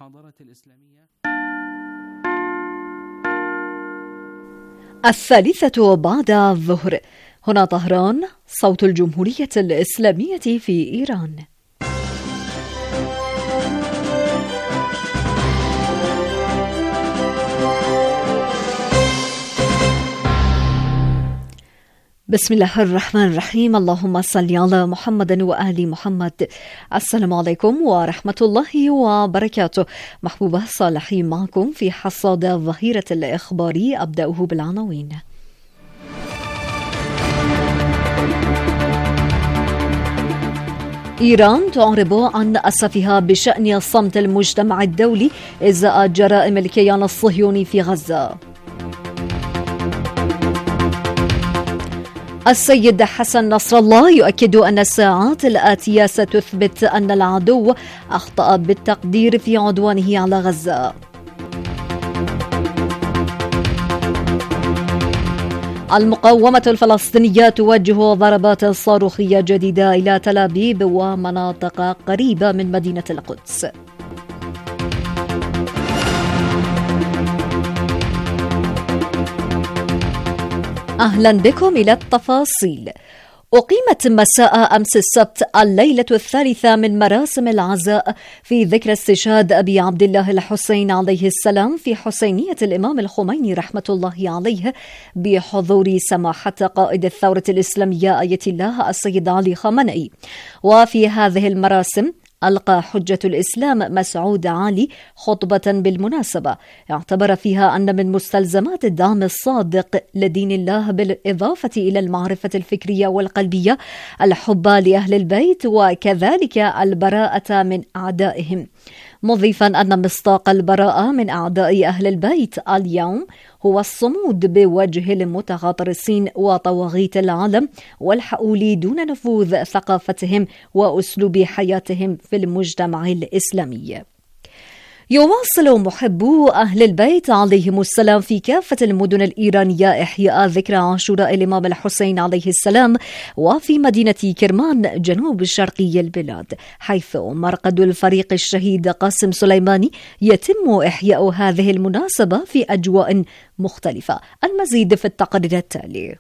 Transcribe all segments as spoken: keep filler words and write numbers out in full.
الحضارة الإسلامية. الثالثة بعد الظهر، هنا طهران، صوت الجمهورية الإسلامية في إيران. بسم الله الرحمن الرحيم. اللهم صل على محمد وآل محمد. السلام عليكم ورحمة الله وبركاته. محبوبة صالحي معكم في حصاد الظهيرة الإخباري. أبدأه بالعناوين. إيران تعرب عن أسفها بشأن صمت المجتمع الدولي إزاء جرائم الكيان الصهيوني في غزة. السيد حسن نصر الله يؤكد أن الساعات الآتية ستثبت أن العدو أخطأ بالتقدير في عدوانه على غزة. المقاومة الفلسطينية توجه ضربات صاروخية جديدة إلى تل أبيب ومناطق قريبة من مدينة القدس. أهلا بكم إلى التفاصيل. أقيمت مساء أمس السبت الليلة الثالثة من مراسم العزاء في ذكرى استشهاد أبي عبد الله الحسين عليه السلام في حسينية الإمام الخميني رحمة الله عليه بحضور سماحة قائد الثورة الإسلامية آية الله السيد علي خامنئي. وفي هذه المراسم ألقى حجة الإسلام مسعود علي خطبة بالمناسبة اعتبر فيها أن من مستلزمات الدعم الصادق لدين الله بالإضافة إلى المعرفة الفكرية والقلبية الحب لأهل البيت وكذلك البراءة من أعدائهم، مضيفا أن مصداق البراءة من أعداء أهل البيت اليوم هو الصمود بوجه المتغطرسين وطواغيت العالم والحؤول دون نفوذ ثقافتهم وأسلوب حياتهم في المجتمع الإسلامي. يواصل محبو أهل البيت عليهم السلام في كافة المدن الإيرانية إحياء ذكرى عاشوراء الإمام الحسين عليه السلام، وفي مدينة كرمان جنوب شرقي البلاد حيث مرقد الفريق الشهيد قاسم سليماني يتم إحياء هذه المناسبة في أجواء مختلفة. المزيد في التقرير التالي.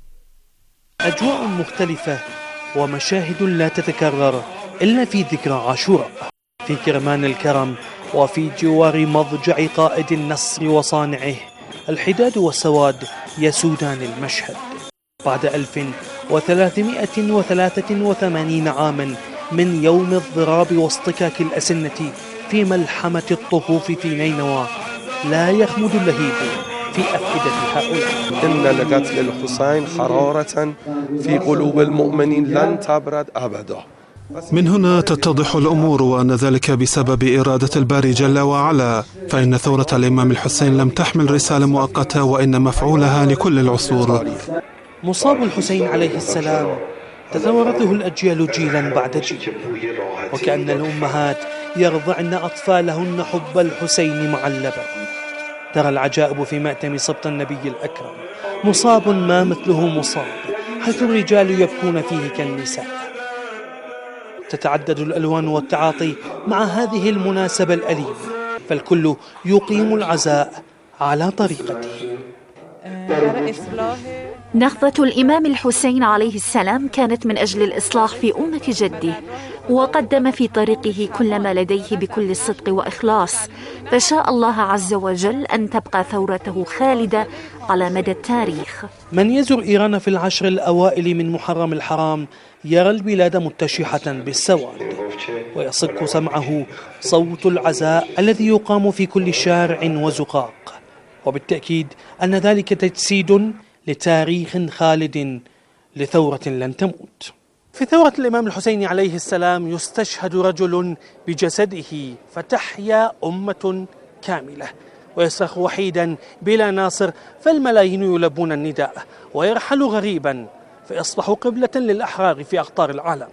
أجواء مختلفة ومشاهد لا تتكرر إلا في ذكرى عاشوراء في كرمان الكرم، وفي جوار مضجع قائد النصر وصانعه. الحداد والسواد يسودان المشهد بعد ألف وثلاثمائة وثلاثة وثمانين عاما من يوم الضراب واصطكاك الأسنة في ملحمة الطفوف في نينوى. لا يخمد اللهيب في أفئدة هؤلاء. إن لقتل الحسين حرارة في قلوب المؤمنين لن تبرد أبدا. من هنا تتضح الأمور، وأن ذلك بسبب إرادة الباري جل وعلا، فإن ثورة الإمام الحسين لم تحمل رسالة مؤقتة وإن مفعولها لكل العصور. مصاب الحسين عليه السلام تتوارثه الأجيال جيلا بعد جيل، وكأن الأمهات يرضعن أطفالهن حب الحسين مع اللبن. ترى العجائب في مأتم سبط النبي الأكرم، مصاب ما مثله مصاب، حيث الرجال يبكون فيه كالنساء. تتعدد الألوان والتعاطي مع هذه المناسبة الأليمة، فالكل يقيم العزاء على طريقته. نهضة الإمام الحسين عليه السلام كانت من أجل الإصلاح في أمة جده، وقدم في طريقه كل ما لديه بكل الصدق وإخلاص، فشاء الله عز وجل أن تبقى ثورته خالدة على مدى التاريخ. من يزور إيران في العشر الأوائل من محرم الحرام يرى البلاد متشحة بالسواد، ويصك سمعه صوت العزاء الذي يقام في كل شارع وزقاق، وبالتأكيد أن ذلك تجسيد لتاريخ خالد لثورة لن تموت. في ثورة الإمام الحسين عليه السلام يستشهد رجل بجسده فتحيا أمة كاملة، ويصرخ وحيدا بلا ناصر فالملايين يلبون النداء، ويرحل غريبا فيصبح قبلة للأحرار في أقطار العالم.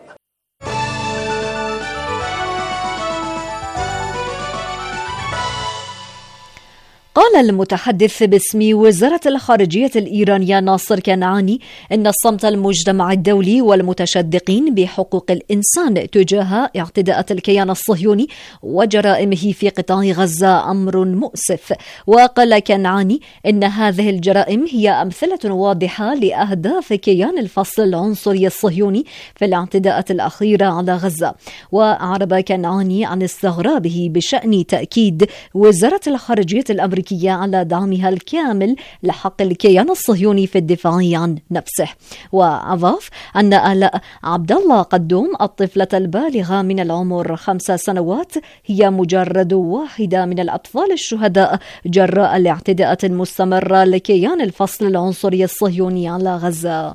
قال المتحدث باسم وزارة الخارجية الإيرانية ناصر كنعاني إن الصمت المجتمع الدولي والمتشدقين بحقوق الإنسان تجاه اعتداءات الكيان الصهيوني وجرائمه في قطاع غزة أمر مؤسف. وقال كنعاني إن هذه الجرائم هي أمثلة واضحة لأهداف كيان الفصل العنصري الصهيوني في الاعتداءات الأخيرة على غزة. وأعرب كنعاني عن استغرابه بشأن تأكيد وزارة الخارجية الأمريكية على دعمها الكامل لحق الكيان الصهيوني في الدفاع عن نفسه. وأضاف أن آلاء عبد الله قدوم الطفلة البالغة من العمر خمس سنوات هي مجرد واحدة من الأطفال الشهداء جراء الاعتداءات المستمرة لكيان الفصل العنصري الصهيوني على غزة.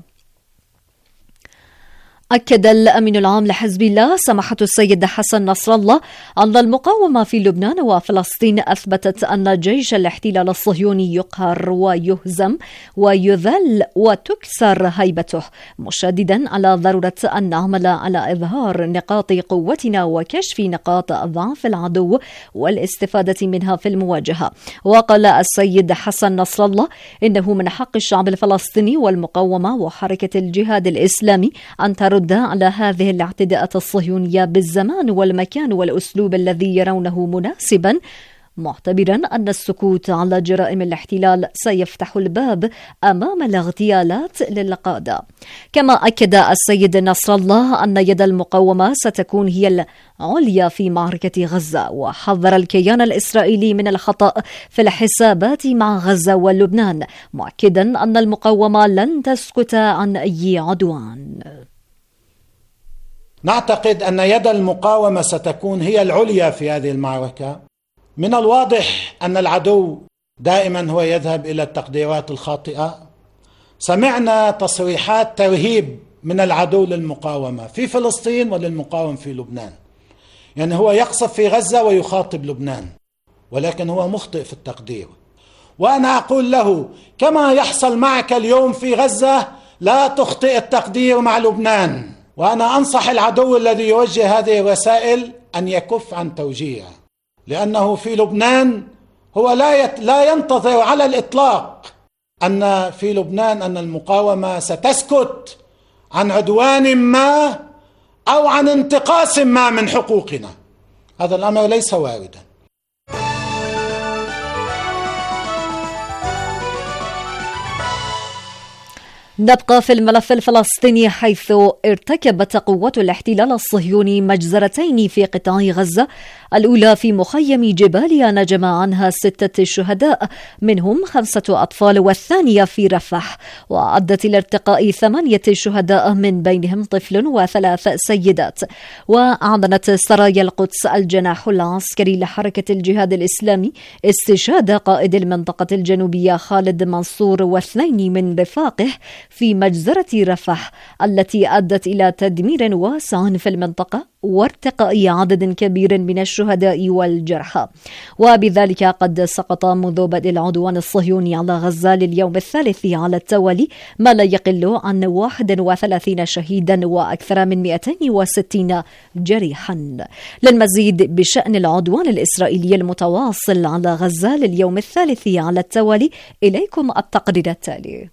أكد الأمين العام لحزب الله سماحة السيد حسن نصر الله أن المقاومة في لبنان وفلسطين أثبتت أن جيش الاحتلال الصهيوني يقهر ويهزم ويذل وتكسر هيبته، مشددا على ضرورة أن نعمل على إظهار نقاط قوتنا وكشف نقاط ضعف العدو والاستفادة منها في المواجهة. وقال السيد حسن نصر الله إنه من حق الشعب الفلسطيني والمقاومة وحركة الجهاد الإسلامي أن ترد على هذه الاعتداءات الصهيونية بالزمان والمكان والأسلوب الذي يرونه مناسبا، معتبرا أن السكوت على جرائم الاحتلال سيفتح الباب أمام الاغتيالات للقادة. كما أكد السيد نصر الله أن يد المقاومة ستكون هي العليا في معركة غزة، وحذر الكيان الإسرائيلي من الخطأ في الحسابات مع غزة ولبنان، مؤكدا أن المقاومة لن تسكت عن أي عدوان. نعتقد أن يد المقاومة ستكون هي العليا في هذه المعركة. من الواضح أن العدو دائما هو يذهب إلى التقديرات الخاطئة. سمعنا تصريحات ترهيب من العدو للمقاومة في فلسطين وللمقاوم في لبنان، يعني هو يقصف في غزة ويخاطب لبنان، ولكن هو مخطئ في التقدير. وأنا أقول له كما يحصل معك اليوم في غزة لا تخطئ التقدير مع لبنان. وأنا أنصح العدو الذي يوجه هذه الرسائل أن يكف عن توجيهها، لأنه في لبنان هو لا يت... لا ينتظر على الإطلاق أن في لبنان أن المقاومة ستسكت عن عدوان ما أو عن انتقاص ما من حقوقنا. هذا الأمر ليس واردا. نبقى في الملف الفلسطيني، حيث ارتكبت قوات الاحتلال الصهيوني مجزرتين في قطاع غزة، الأولى في مخيم جباليا نجم عنها ستة شهداء منهم خمسة أطفال، والثانية في رفح وأدت إلى ارتقاء ثمانية شهداء من بينهم طفل وثلاث سيدات. وأعلنت سرايا القدس الجناح العسكري لحركة الجهاد الإسلامي استشهاد قائد المنطقة الجنوبية خالد منصور واثنين من رفاقه في مجزرة رفح التي أدت إلى تدمير واسع في المنطقة وارتقاء عدد كبير من الشهداء والجرحى. وبذلك قد سقط منذ بدء العدوان الصهيوني على غزة لليوم الثالث على التوالي ما لا يقل عن واحد وثلاثين شهيدا وأكثر من مئتين وستين جريحا. للمزيد بشأن العدوان الإسرائيلي المتواصل على غزة لليوم الثالث على التوالي إليكم التقرير التالي.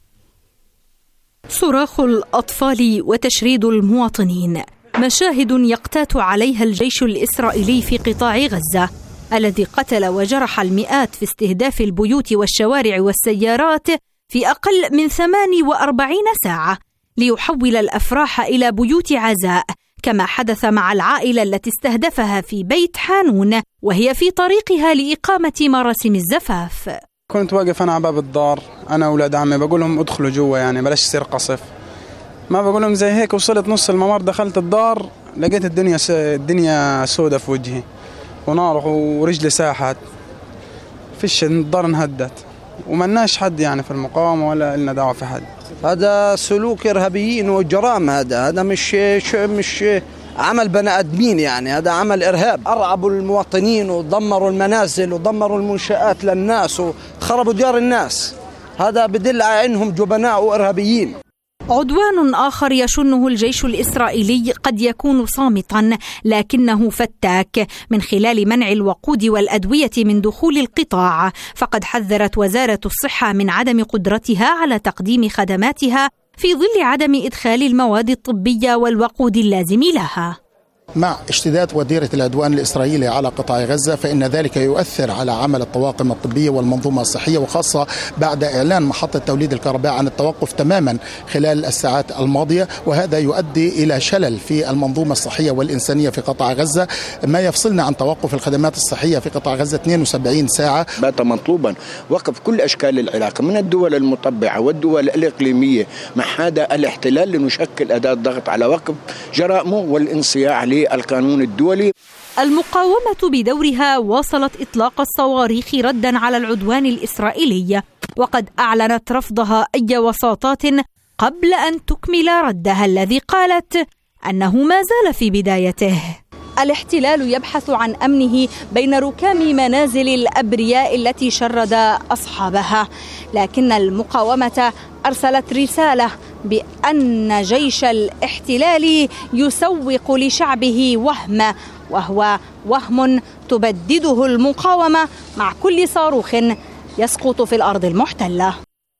صراخ الأطفال وتشريد المواطنين، مشاهد يقتات عليها الجيش الإسرائيلي في قطاع غزة الذي قتل وجرح المئات في استهداف البيوت والشوارع والسيارات في أقل من ثمان وأربعين ساعة ليحول الأفراح إلى بيوت عزاء، كما حدث مع العائلة التي استهدفها في بيت حانون وهي في طريقها لإقامة مراسم الزفاف. كنت واقف أنا على باب الدار أنا وأولاد عمي بقول لهم ادخلوا جوا، يعني بلاش يصير قصف. ما بقول لهم زي هيك، وصلت نص الممر دخلت الدار لقيت الدنيا س... الدنيا سودة في وجهي ونار ورجلي ساحت، فيش الدار انهدت ومناش حد يعني في المقاومة ولا لنا دعوة في حد. هذا سلوك إرهابيين وجرائم، هذا هذا مش مش عمل بني آدمين، يعني هذا عمل إرهاب. أرعبوا المواطنين ودمروا المنازل ودمروا المنشآت للناس وخربوا ديار الناس، هذا بدل على أنهم جبناء وإرهابيين. عدوان آخر يشنه الجيش الإسرائيلي قد يكون صامتا لكنه فتاك من خلال منع الوقود والأدوية من دخول القطاع، فقد حذرت وزارة الصحة من عدم قدرتها على تقديم خدماتها في ظل عدم إدخال المواد الطبية والوقود اللازم لها. مع اشتداد وتيرة العدوان الإسرائيلي على قطاع غزة فإن ذلك يؤثر على عمل الطواقم الطبية والمنظومة الصحية، وخاصة بعد إعلان محطة توليد الكهرباء عن التوقف تماما خلال الساعات الماضية، وهذا يؤدي إلى شلل في المنظومة الصحية والإنسانية في قطاع غزة، ما يفصلنا عن توقف الخدمات الصحية في قطاع غزة اثنين وسبعين ساعة. بات مطلوبا وقف كل أشكال العلاقة من الدول المطبعة والدول الإقليمية مع هذا الاحتلال لنشكل أداة ضغط على وقف جرائمه والانصياع القانون الدولي. المقاومة بدورها واصلت إطلاق الصواريخ ردا على العدوان الإسرائيلي، وقد أعلنت رفضها أي وساطات قبل أن تكمل ردها الذي قالت أنه ما زال في بدايته. الاحتلال يبحث عن أمنه بين ركام منازل الأبرياء التي شرد أصحابها، لكن المقاومة أرسلت رسالة بأن جيش الاحتلال يسوق لشعبه وهم، وهو وهم تبدده المقاومة مع كل صاروخ يسقط في الأرض المحتلة.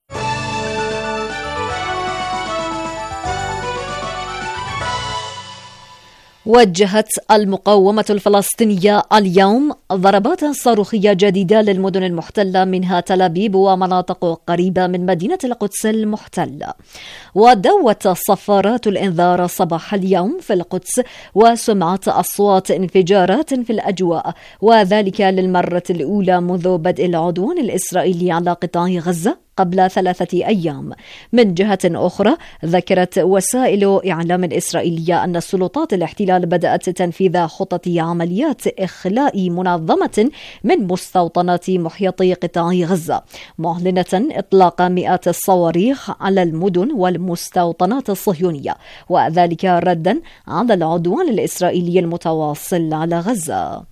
وجهت المقاومة الفلسطينية اليوم ضربات صاروخية جديدة للمدن المحتلة منها تل أبيب ومناطق قريبة من مدينة القدس المحتلة. ودوت صفارات الإنذار صباح اليوم في القدس وسمعت أصوات انفجارات في الأجواء، وذلك للمرة الأولى منذ بدء العدوان الإسرائيلي على قطاع غزة قبل ثلاثة أيام. من جهة أخرى ذكرت وسائل إعلام إسرائيلية أن السلطات الاحتلال بدأت تنفيذ خطط عمليات إخلاء منظمة من مستوطنات محيط قطاع غزة، معلنة إطلاق مئات الصواريخ على المدن والمستوطنات الصهيونية، وذلك ردا على العدوان الإسرائيلي المتواصل على غزة.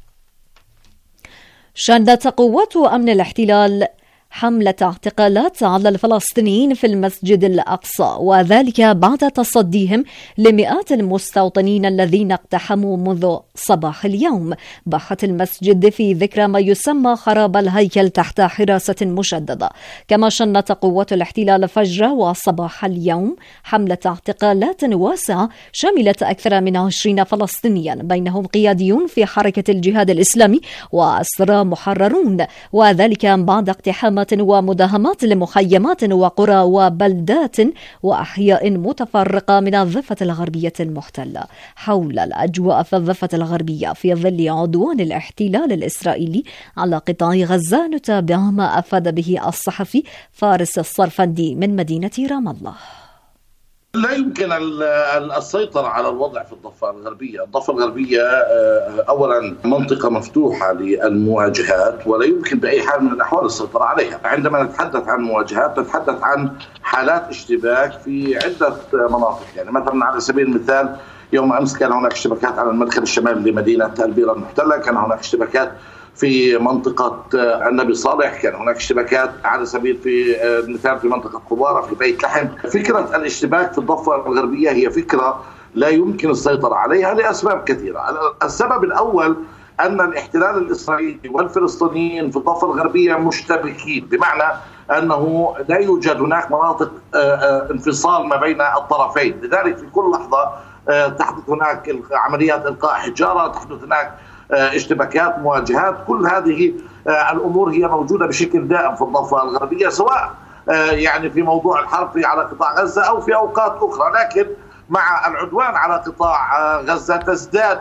شنت قوات أمن الاحتلال حملة اعتقالات على الفلسطينيين في المسجد الأقصى، وذلك بعد تصديهم لمئات المستوطنين الذين اقتحموا منذ صباح اليوم باحة المسجد في ذكرى ما يسمى خراب الهيكل تحت حراسة مشددة. كما شنت قوات الاحتلال فجر وصباح اليوم حملة اعتقالات واسعة شملت أكثر من عشرين فلسطينيا بينهم قياديون في حركة الجهاد الإسلامي وأسرى محررون، وذلك بعد اقتحام ومداهمات لمخيمات وقرى وبلدات وأحياء متفرقة من الضفة الغربية المحتلة. حول الأجواء في الضفة الغربية في ظل عدوان الاحتلال الإسرائيلي على قطاع غزة نتابع ما أفاد به الصحفي فارس الصرفندي من مدينة رام الله. لا يمكن السيطرة على الوضع في الضفة الغربية. الضفة الغربية أولا منطقة مفتوحة للمواجهات ولا يمكن بأي حال من الأحوال السيطرة عليها. عندما نتحدث عن مواجهات نتحدث عن حالات اشتباك في عدة مناطق، يعني مثلا على سبيل المثال يوم أمس كان هناك اشتباكات على المدخل الشمالي لمدينة البيرة المحتلة، كان هناك اشتباكات في منطقة النبي صالح، كان هناك اشتباكات على سبيل في المثال في منطقة قبارة في بيت لحم. فكرة الاشتباك في الضفة الغربية هي فكرة لا يمكن السيطرة عليها لأسباب كثيرة. السبب الأول أن الاحتلال الإسرائيلي والفلسطينيين في الضفة الغربية مشتبكين، بمعنى أنه لا يوجد هناك مناطق انفصال ما بين الطرفين، لذلك في كل لحظة تحدث هناك عمليات إلقاء حجارة، تحدث هناك اشتباكات، مواجهات. كل هذه الأمور هي موجودة بشكل دائم في الضفة الغربية، سواء يعني في موضوع الحرب على قطاع غزة أو في أوقات أخرى، لكن مع العدوان على قطاع غزة تزداد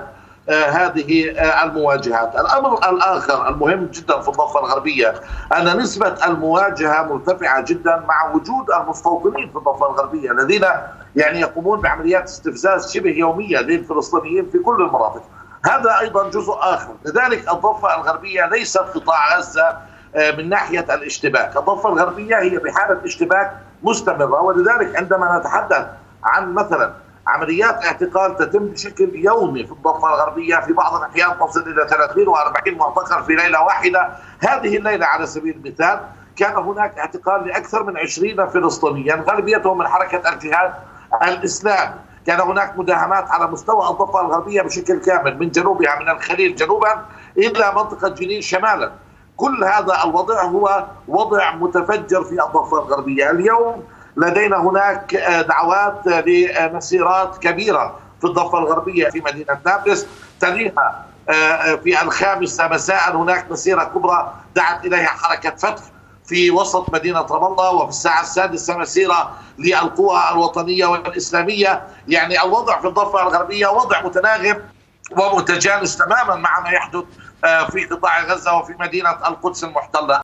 هذه المواجهات. الأمر الآخر المهم جدا في الضفة الغربية أن نسبة المواجهة مرتفعة جدا مع وجود المستوطنين في الضفة الغربية الذين يعني يقومون بعمليات استفزاز شبه يومية للفلسطينيين في كل المناطق. هذا أيضا جزء آخر. لذلك الضفة الغربية ليست قطاع غزة من ناحية الاشتباك، الضفة الغربية هي بحالة اشتباك مستمرة، ولذلك عندما نتحدث عن مثلا عمليات اعتقال تتم بشكل يومي في الضفة الغربية، في بعض الأحيان تصل إلى ثلاثين وأربعين معتقل في ليلة واحدة. هذه الليلة على سبيل المثال كان هناك اعتقال لأكثر من عشرين فلسطينيا غالبيتهم من حركة الجهاد الإسلامي. كان هناك مداهمات على مستوى الضفة الغربية بشكل كامل، من جنوبها من الخليل جنوبا إلى منطقة جنين شمالا. كل هذا الوضع هو وضع متفجر في الضفة الغربية. اليوم لدينا هناك دعوات لمسيرات كبيرة في الضفة الغربية في مدينة نابلس، تليها في الخامسة مساء هناك مسيرة كبرى دعت إليها حركة فتح في وسط مدينة رام الله، وفي الساعة السادسة مسيرة للقوى الوطنية والإسلامية. يعني الوضع في الضفة الغربية وضع متناغم ومتجانس تماما مع ما يحدث في قطاع غزة وفي مدينة القدس المحتلة.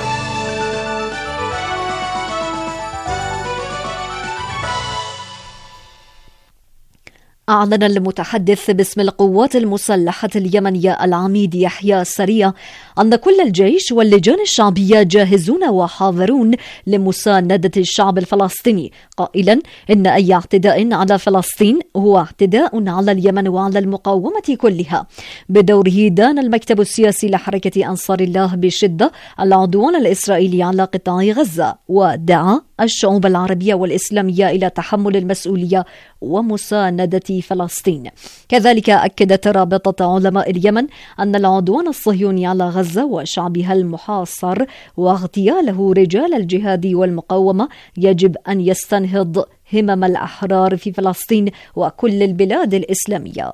أعلن المتحدث باسم القوات المسلحة اليمنية العميد يحيى سريع أن كل الجيش واللجان الشعبية جاهزون وحاضرون لمساندة الشعب الفلسطيني، قائلا إن أي اعتداء على فلسطين هو اعتداء على اليمن وعلى المقاومة كلها. بدوره دان المكتب السياسي لحركة أنصار الله بشدة العدوان الإسرائيلي على قطاع غزة، ودعا الشعوب العربية والإسلامية إلى تحمل المسؤولية ومساندة فلسطين. كذلك أكدت رابطة علماء اليمن أن العدوان الصهيوني على غزة وشعبها المحاصر واغتياله رجال الجهاد والمقاومة يجب أن يستنهض همم الأحرار في فلسطين وكل البلاد الإسلامية.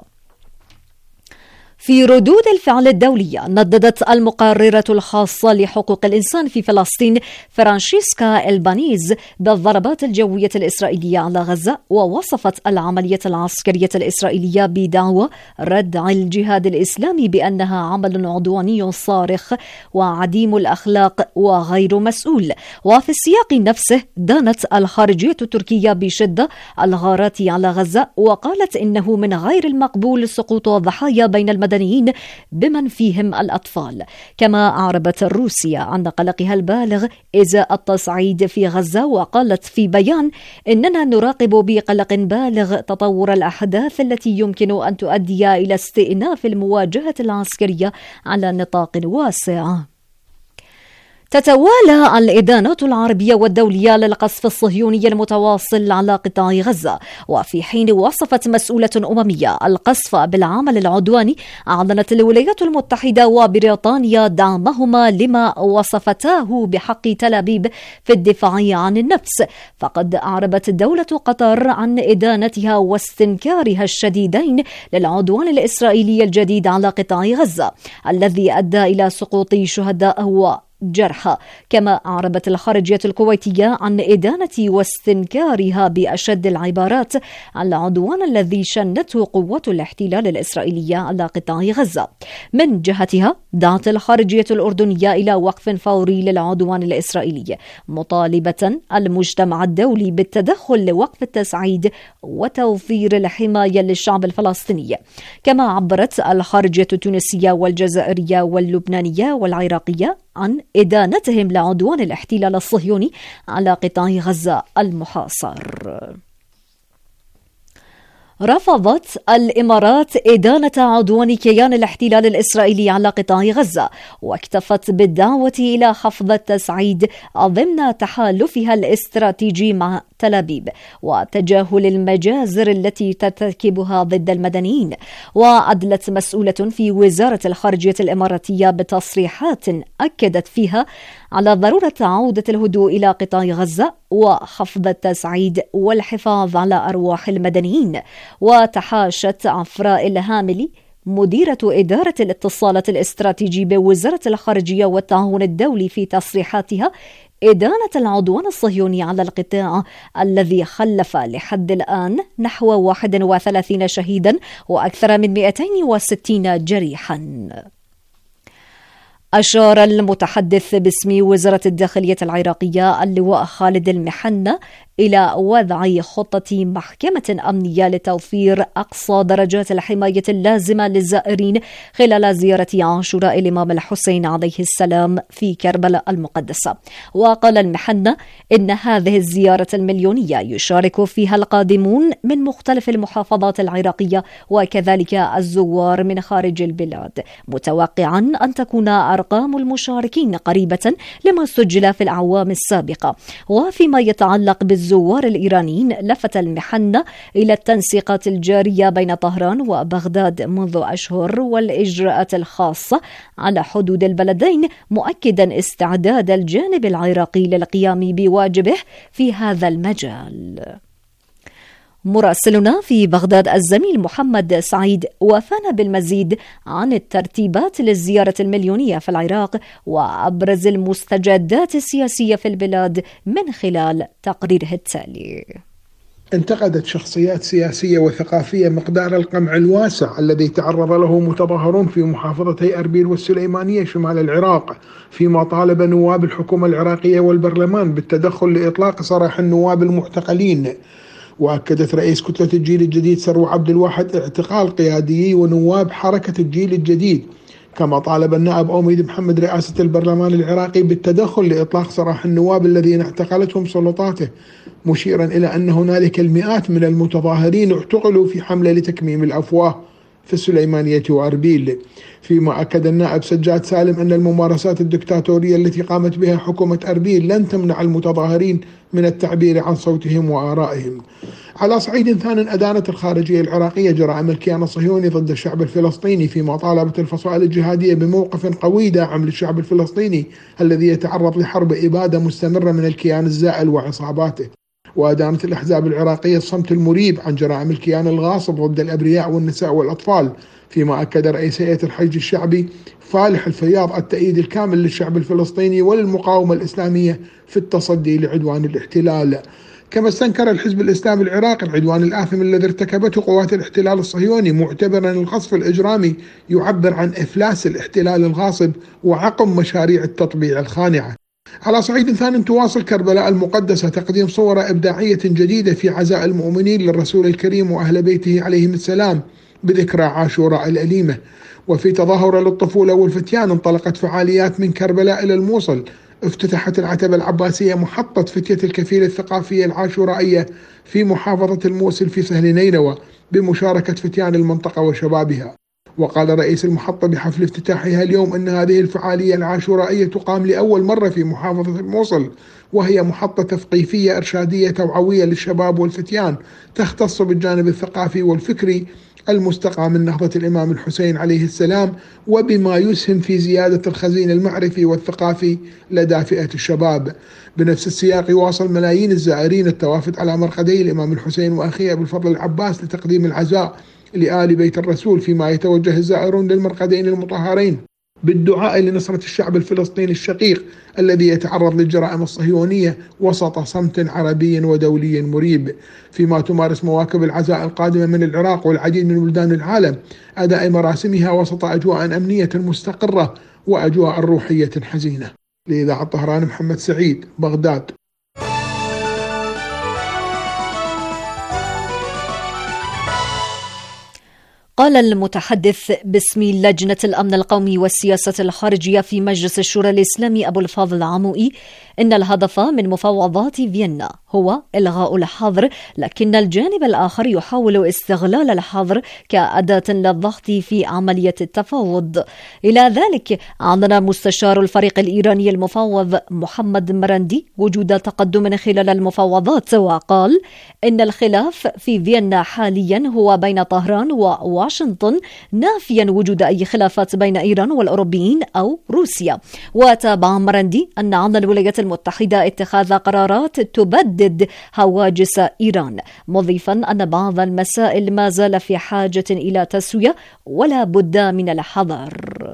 في ردود الفعل الدولية، نددت المقررة الخاصة لحقوق الإنسان في فلسطين فرانشيسكا البانيز بالضربات الجوية الإسرائيلية على غزة، ووصفت العملية العسكرية الإسرائيلية بدعوى ردع الجهاد الإسلامي بأنها عمل عدواني صارخ وعديم الأخلاق وغير مسؤول. وفي السياق نفسه دانت الخارجية التركية بشدة الغارات على غزة، وقالت إنه من غير المقبول سقوط الضحايا بين المدنيين بمن فيهم الأطفال. كما أعربت روسيا عن قلقها البالغ إزاء التصعيد في غزة، وقالت في بيان إننا نراقب بقلق بالغ تطور الأحداث التي يمكن أن تؤدي إلى استئناف المواجهة العسكرية على نطاق واسع. تتوالى الإدانات العربية والدولية للقصف الصهيوني المتواصل على قطاع غزة، وفي حين وصفت مسؤولة أممية القصف بالعمل العدواني، أعلنت الولايات المتحدة وبريطانيا دعمهما لما وصفتاه بحق تل أبيب في الدفاع عن النفس. فقد أعربت دولة قطر عن إدانتها واستنكارها الشديدين للعدوان الإسرائيلي الجديد على قطاع غزة الذي أدى إلى سقوط شهداء و جرحى. كما أعربت الخارجية الكويتية عن إدانة واستنكارها بأشد العبارات العدوان الذي شنته قوات الاحتلال الإسرائيلية على قطاع غزة. من جهتها دعت الخارجية الأردنية إلى وقف فوري للعدوان الإسرائيلي، مطالبة المجتمع الدولي بالتدخل لوقف التسعيد وتوفير الحماية للشعب الفلسطيني. كما عبرت الخارجية التونسية والجزائرية واللبنانية والعراقية عن إدانتهم لعدوان الاحتلال الصهيوني على قطاع غزة المحاصر. رفضت الإمارات إدانة عدوان كيان الاحتلال الإسرائيلي على قطاع غزة، واكتفت بالدعوة إلى خفض التسعيد ضمن تحالفها الاستراتيجي مع تل أبيب وتجاهل المجازر التي ترتكبها ضد المدنيين. وأدلت مسؤولة في وزارة الخارجية الإماراتية بتصريحات أكدت فيها على ضرورة عودة الهدوء إلى قطاع غزة وخفض التسعيد والحفاظ على أرواح المدنيين. وتحاشت عفراء الهاملي مديرة إدارة الاتصالات الاستراتيجي بوزارة الخارجية والتعاون الدولي في تصريحاتها إدانة العدوان الصهيوني على القطاع الذي خلف لحد الآن نحو واحد وثلاثين شهيدا وأكثر من مئتين وستين جريحا. أشار المتحدث باسم وزارة الداخلية العراقية اللواء خالد المحنة إلى وضع خطة محكمة أمنية لتوفير أقصى درجات الحماية اللازمة للزائرين خلال زيارة عاشوراء الإمام الحسين عليه السلام في كربلاء المقدسة. وقال المحنة إن هذه الزيارة المليونية يشارك فيها القادمون من مختلف المحافظات العراقية وكذلك الزوار من خارج البلاد، متوقعا أن تكون أرقام المشاركين قريبة لما سجل في الأعوام السابقة. وفيما يتعلق بالزوار الإيرانيين، لفت المحنة إلى التنسيقات الجارية بين طهران وبغداد منذ أشهر والإجراءات الخاصة على حدود البلدين، مؤكدا استعداد الجانب العراقي للقيام بواجبه في هذا المجال. مراسلنا في بغداد الزميل محمد سعيد وفانا بالمزيد عن الترتيبات للزيارة المليونية في العراق وأبرز المستجدات السياسية في البلاد من خلال تقريره التالي. انتقدت شخصيات سياسية وثقافية مقدار القمع الواسع الذي تعرض له متظاهرون في محافظتي أربيل والسليمانية شمال العراق، فيما طالب نواب الحكومة العراقية والبرلمان بالتدخل لإطلاق سراح النواب المعتقلين. وأكدت رئيس كتلة الجيل الجديد سرو عبد الواحد اعتقال قياديي ونواب حركة الجيل الجديد، كما طالب النائب أوميد محمد رئاسة البرلمان العراقي بالتدخل لإطلاق سراح النواب الذين اعتقلتهم سلطاته، مشيرا إلى أن هنالك المئات من المتظاهرين اعتقلوا في حملة لتكميم الأفواه في السليمانية وأربيل. فيما أكد النائب سجاد سالم أن الممارسات الدكتاتورية التي قامت بها حكومة أربيل لن تمنع المتظاهرين من التعبير عن صوتهم وآرائهم. على صعيد ثان، أدانت الخارجية العراقية جرائم الكيان الصهيوني ضد الشعب الفلسطيني، فيما طالبت الفصائل الجهادية بموقف قوي داعم للشعب الفلسطيني الذي يتعرض لحرب إبادة مستمرة من الكيان الزائل وعصاباته. وأدانت الأحزاب العراقية الصمت المريب عن جرائم الكيان الغاصب ضد الأبرياء والنساء والأطفال، فيما أكد رئيس هيئة الحج الشعبي فالح الفياض التأييد الكامل للشعب الفلسطيني وللمقاومة الإسلامية في التصدي لعدوان الاحتلال. كما استنكر الحزب الإسلامي العراقي العدوان الآثم الذي ارتكبته قوات الاحتلال الصهيوني، معتبرا القصف الإجرامي يعبر عن إفلاس الاحتلال الغاصب وعقم مشاريع التطبيع الخانعة. على صعيد ثاني، تواصل كربلاء المقدسة تقديم صورة إبداعية جديدة في عزاء المؤمنين للرسول الكريم وأهل بيته عليهم السلام بذكرى عاشوراء الأليمة. وفي تظاهرة للطفولة والفتيان، انطلقت فعاليات من كربلاء إلى الموصل. افتتحت العتبة العباسية محطة فتية الكفيل الثقافية العاشورائية في محافظة الموصل في سهل نينوى بمشاركة فتيان المنطقة وشبابها. وقال رئيس المحطة بحفل افتتاحها اليوم أن هذه الفعالية العاشورائية تقام لأول مرة في محافظة الموصل، وهي محطة تثقيفية إرشادية توعوية للشباب والفتيان تختص بالجانب الثقافي والفكري المستقى من نهضة الإمام الحسين عليه السلام، وبما يسهم في زيادة الخزين المعرفي والثقافي لدى فئة الشباب. بنفس السياق، يواصل ملايين الزائرين التوافد على مرقدي الإمام الحسين وأخيه أبو الفضل العباس لتقديم العزاء لآل بيت الرسول، فيما يتوجه الزائرون للمرقدين المطهرين بالدعاء لنصرة الشعب الفلسطيني الشقيق الذي يتعرض للجرائم الصهيونية وسط صمت عربي ودولي مريب. فيما تمارس مواكب العزاء القادمة من العراق والعديد من بلدان العالم أداء مراسمها وسط أجواء أمنية مستقرة وأجواء روحية حزينة. لإذاعة طهران، محمد سعيد، بغداد. قال المتحدث باسم لجنة الأمن القومي والسياسة الخارجية في مجلس الشورى الإسلامي أبو الفاضل العموئي إن الهدف من مفاوضات فيينا هو إلغاء الحظر، لكن الجانب الآخر يحاول استغلال الحظر كأداة للضغط في عملية التفاوض. إلى ذلك، أعلن مستشار الفريق الإيراني المفاوض محمد مرندي وجود تقدم خلال المفاوضات، وقال إن الخلاف في فيينا حاليا هو بين طهران وواشنطن، نافيا وجود أي خلافات بين إيران والأوروبيين أو روسيا. وتابع مرندي أن على الولايات المتحدة اتخاذ قرارات تبدد هواجس إيران، مضيفا أن بعض المسائل ما زال في حاجة إلى تسوية ولا بد من الحذر.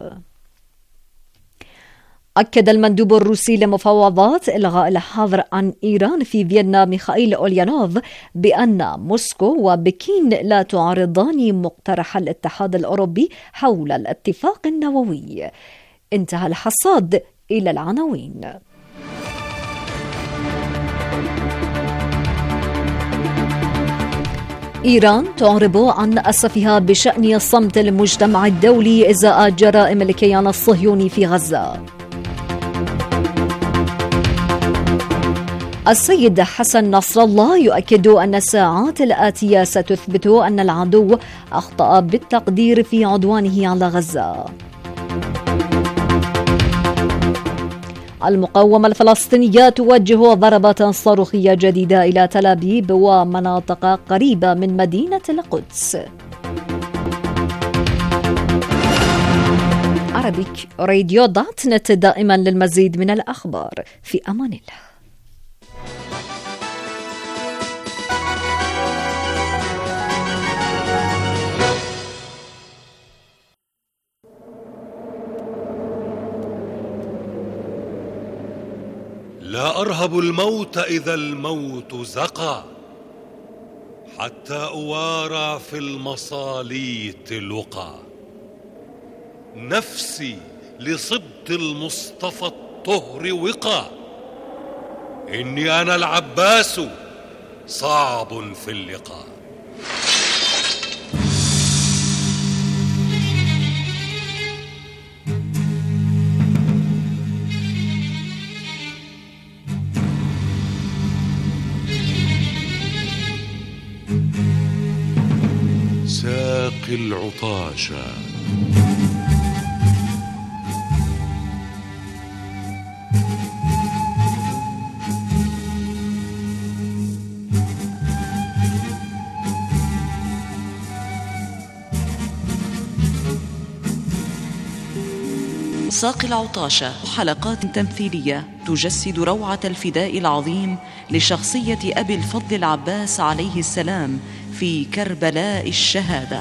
أكد المندوب الروسي لمفاوضات إلغاء الحظر عن إيران في فيينا ميخائيل أوليانوف بأن موسكو وبكين لا تعارضان مقترح الاتحاد الأوروبي حول الاتفاق النووي. انتهى الحصاد. إلى العناوين. إيران تعرب عن أسفها بشأن صمت المجتمع الدولي إزاء جرائم الكيان الصهيوني في غزة. السيد حسن نصر الله يؤكد أن الساعات الآتية ستثبت أن العدو أخطأ بالتقدير في عدوانه على غزة. المقاومة الفلسطينية توجه ضربات صاروخية جديدة إلى تل أبيب ومناطق قريبة من مدينة القدس. عربيك راديو دوت نت، دائما للمزيد من الأخبار. في أمان الله. لا أرهب الموت إذا الموت زقى، حتى أوارى في المصاليت لقى. نفسي لصبت المصطفى الطهر وقى، إني أنا العباس صعب في اللقاء. ساقي العطاشة ساقي العطاشة، حلقات تمثيلية تجسد روعة الفداء العظيم لشخصية أبي الفضل العباس عليه السلام في كربلاء الشهادة.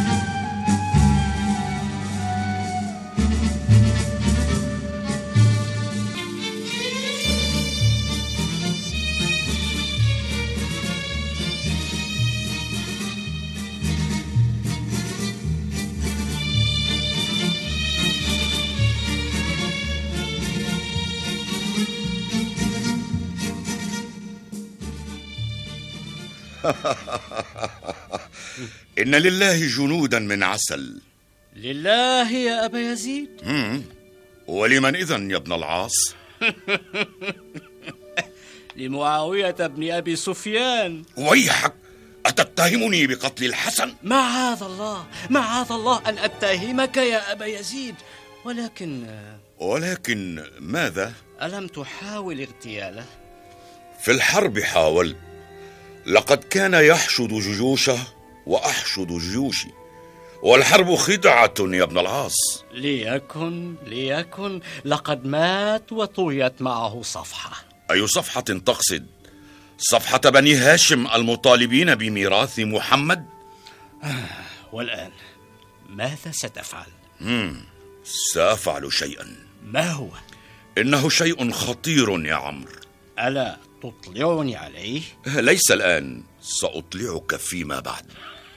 إن لله جنودا من عسل. لله يا أبا يزيد؟ مم. ولمن إذن يا ابن العاص؟ لمعاوية بن أبي سفيان. ويحك، أتتهمني بقتل الحسن؟ معاذ الله، معاذ الله أن أتهمك يا أبا يزيد، ولكن ولكن ماذا؟ ألم تحاول اغتياله؟ في الحرب حاولت، لقد كان يحشد جيوشه وأحشد جيوشي، والحرب خدعة يا ابن العاص. ليكن ليكن، لقد مات وطويت معه صفحة. أي صفحة تقصد؟ صفحة بني هاشم المطالبين بميراث محمد؟ والآن ماذا ستفعل؟ مم. سأفعل شيئا. ما هو؟ إنه شيء خطير يا عمرو. ألا تطلعني عليه؟ ليس الآن، سأطلعك فيما بعد.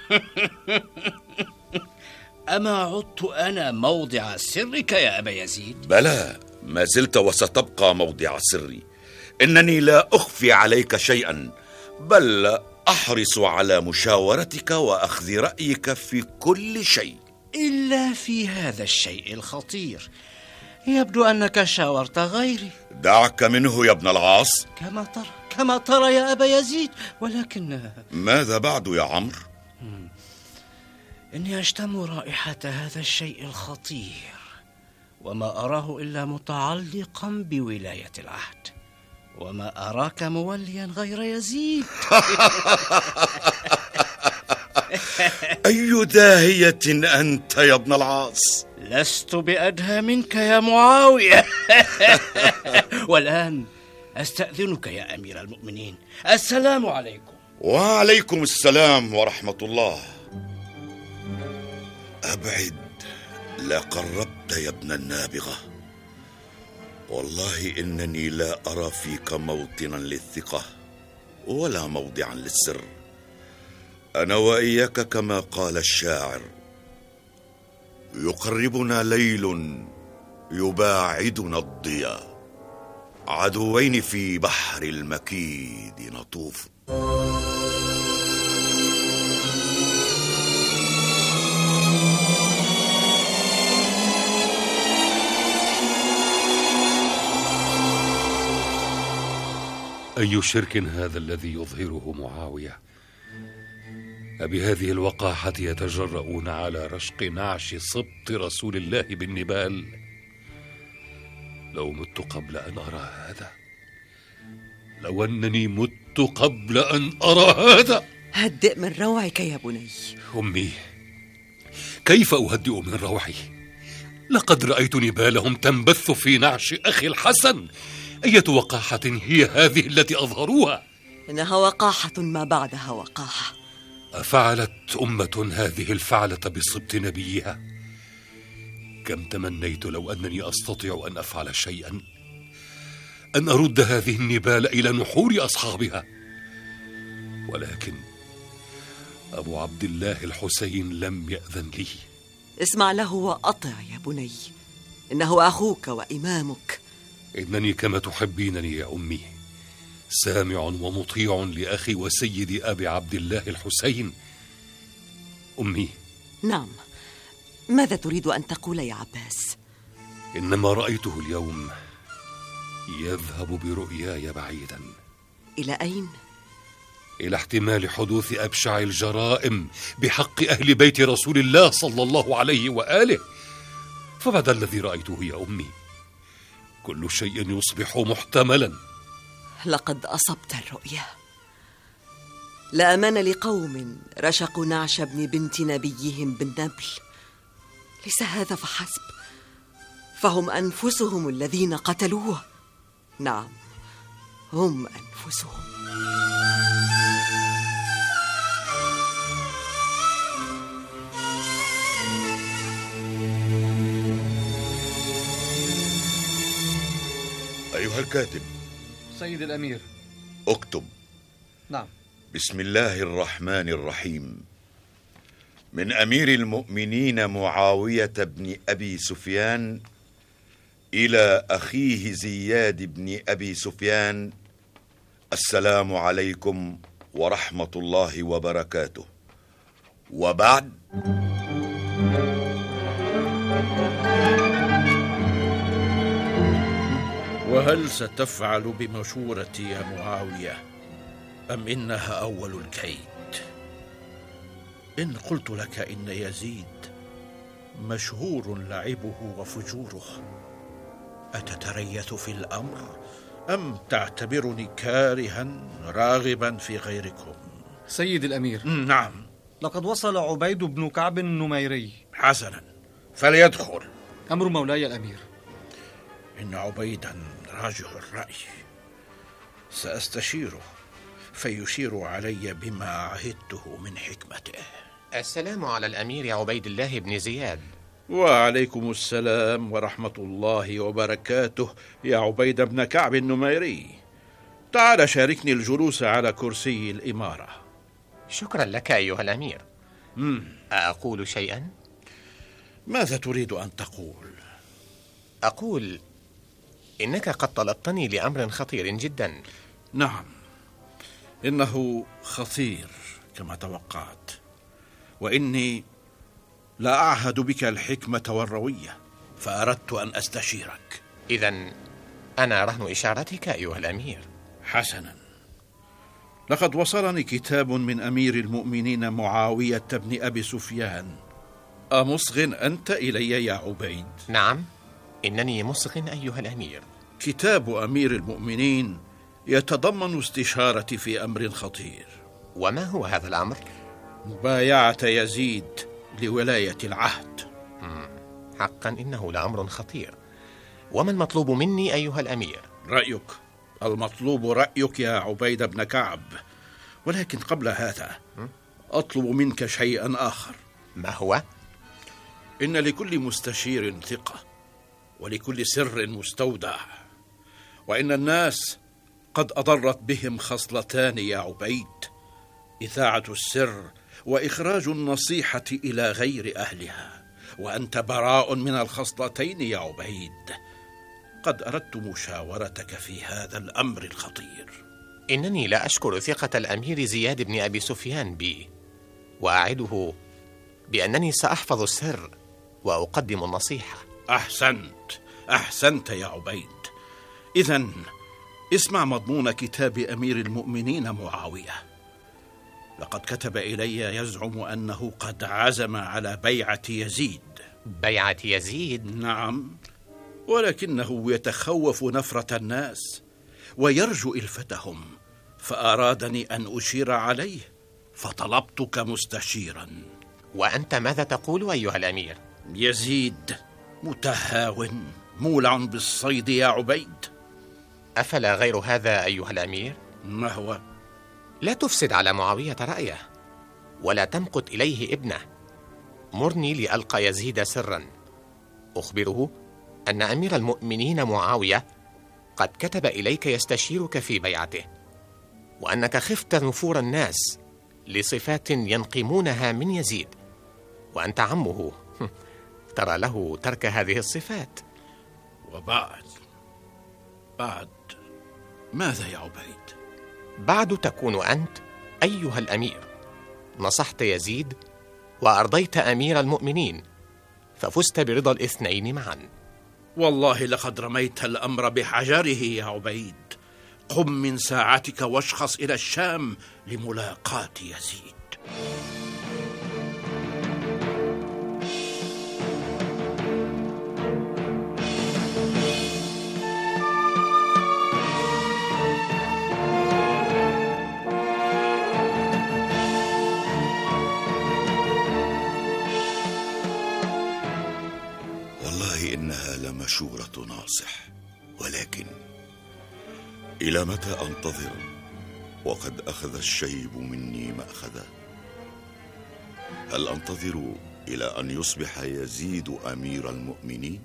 أما عدت أنا موضع سرك يا أبا يزيد؟ بلى، ما زلت وستبقى موضع سري. إنني لا أخفي عليك شيئا، بل أحرص على مشاورتك وأخذ رأيك في كل شيء، إلا في هذا الشيء الخطير. يبدو أنك شاورت غيري. دعك منه يا ابن العاص. كما ترى كما ترى يا أبا يزيد، ولكن ماذا بعد يا عمرو؟ إني أشتم رائحة هذا الشيء الخطير، وما أراه إلا متعلقا بولاية العهد، وما أراك موليا غير يزيد. أي داهية أنت يا ابن العاص؟ لست بأدهى منك يا معاوية. والآن أستأذنك يا أمير المؤمنين، السلام عليكم. وعليكم السلام ورحمة الله. أبعد، لا قربت يا ابن النابغة. والله إنني لا أرى فيك موطنا للثقة ولا موضعا للسر. أنا وإياك كما قال الشاعر: يقربنا ليل يباعدنا الضياء، عدوين في بحر المكيد نطوف. أي شرك هذا الذي يظهره معاوية؟ أبهذه الوقاحة يتجرؤون على رشق نعش سبط رسول الله بالنبال؟ لو مت قبل أن أرى هذا، لو أنني مت قبل أن أرى هذا. هدئ من روعك يا بني. أمي، كيف أهدئ من روعي؟ لقد رأيت نبالهم تنبث في نعش أخي الحسن. أية وقاحة هي هذه التي أظهروها؟ إنها وقاحة ما بعدها وقاحة. أفعلت أمة هذه الفعلة بسبط نبيها؟ كم تمنيت لو أنني أستطيع أن أفعل شيئا، أن أرد هذه النبال إلى نحور أصحابها، ولكن أبو عبد الله الحسين لم يأذن لي. اسمع له وأطع يا بني، إنه أخوك وإمامك. إنني كما تحبينني يا أمي، سامع ومطيع لأخي وسيدي أبي عبد الله الحسين. أمي. نعم، ماذا تريد أن تقول يا عباس؟ إنما رأيته اليوم يذهب برؤياي بعيدا. إلى أين؟ إلى احتمال حدوث أبشع الجرائم بحق أهل بيت رسول الله صلى الله عليه وآله. فبعد الذي رأيته يا أمي كل شيء يصبح محتملا. لقد أصبت الرؤيا. لا أمان لقوم رشقوا نعش ابن بنت نبيهم بالنبل. ليس هذا فحسب، فهم أنفسهم الذين قتلوه. نعم، هم أنفسهم. أيها الكاتب. سيد الأمير. اكتب. نعم. بسم الله الرحمن الرحيم. من أمير المؤمنين معاوية بن أبي سفيان إلى أخيه زياد بن أبي سفيان: السلام عليكم ورحمة الله وبركاته. وبعد، وهل ستفعل بمشورتي يا معاوية أم إنها أول الكيد؟ إن قلت لك إن يزيد مشهور لعبه وفجوره، أتتريث في الأمر أم تعتبرني كارها راغبا في غيركم؟ سيد الأمير. نعم. لقد وصل عبيد بن كعب النميري. حسنا، فليدخل. أمر مولاي الأمير. إن عبيدا راجع الرأي، سأستشيره فيشير علي بما عهدته من حكمته. السلام على الأمير يا عبيد الله بن زياد. وعليكم السلام ورحمة الله وبركاته يا عبيد بن كعب النميري. تعال شاركني الجلوس على كرسي الإمارة. شكرا لك أيها الأمير. مم. أقول شيئا؟ ماذا تريد أن تقول؟ أقول إنك قد طلبتني لأمر خطير جدا. نعم، إنه خطير كما توقعت، وإني لا أعهد بك الحكمة والروية، فأردت أن أستشيرك. إذن أنا رهن إشارتك أيها الأمير. حسنا، لقد وصلني كتاب من أمير المؤمنين معاوية بن أبي سفيان. أمصغ أنت إلي يا عبيد؟ نعم، إنني مصغ أيها الأمير. كتاب أمير المؤمنين يتضمن استشارتي في أمر خطير. وما هو هذا الأمر؟ مبايعة يزيد لولاية العهد. مم. حقا إنه لأمر خطير. وما المطلوب مني أيها الأمير؟ رأيك. المطلوب رأيك يا عبيد بن كعب، ولكن قبل هذا أطلب منك شيئا آخر. ما هو؟ إن لكل مستشير ثقة، ولكل سر مستودع، وإن الناس قد أضرت بهم خصلتان يا عبيد: إذاعة السر وإخراج النصيحة إلى غير أهلها، وأنت براء من الخصلتين يا عبيد. قد أردت مشاورتك في هذا الأمر الخطير. إنني لا أشكر ثقة الأمير زياد بن أبي سفيان بي، وأعده بأنني سأحفظ السر وأقدم النصيحة. أحسنت أحسنت يا عبيد. إذن اسمع مضمون كتاب أمير المؤمنين معاوية. لقد كتب إلي يزعم أنه قد عزم على بيعة يزيد. بيعة يزيد؟ نعم، ولكنه يتخوف نفرة الناس ويرجو إلفتهم، فأرادني أن أشير عليه، فطلبتك مستشيرا. وأنت ماذا تقول أيها الأمير؟ يزيد متهاون مولع بالصيد يا عبيد. أفلا غير هذا أيها الأمير؟ ما هو؟ لا تفسد على معاوية رأيه، ولا تمقت إليه ابنه. مرني لألقى يزيد سرا أخبره أن أمير المؤمنين معاوية قد كتب إليك يستشيرك في بيعته، وأنك خفت نفور الناس لصفات ينقمونها من يزيد، وأنت عمه ترى له ترك هذه الصفات. وبعد بعد ماذا يا عبيد؟ بعد تكون أنت أيها الأمير نصحت يزيد وأرضيت أمير المؤمنين، ففزت برضا الاثنين معا. والله لقد رميت الأمر بحجره يا عبيد. قم من ساعتك واشخص إلى الشام لملاقاة يزيد. والله إنها لمشورة ناصح، ولكن إلى متى أنتظر وقد أخذ الشيب مني مأخذا؟ هل أنتظر إلى أن يصبح يزيد أمير المؤمنين؟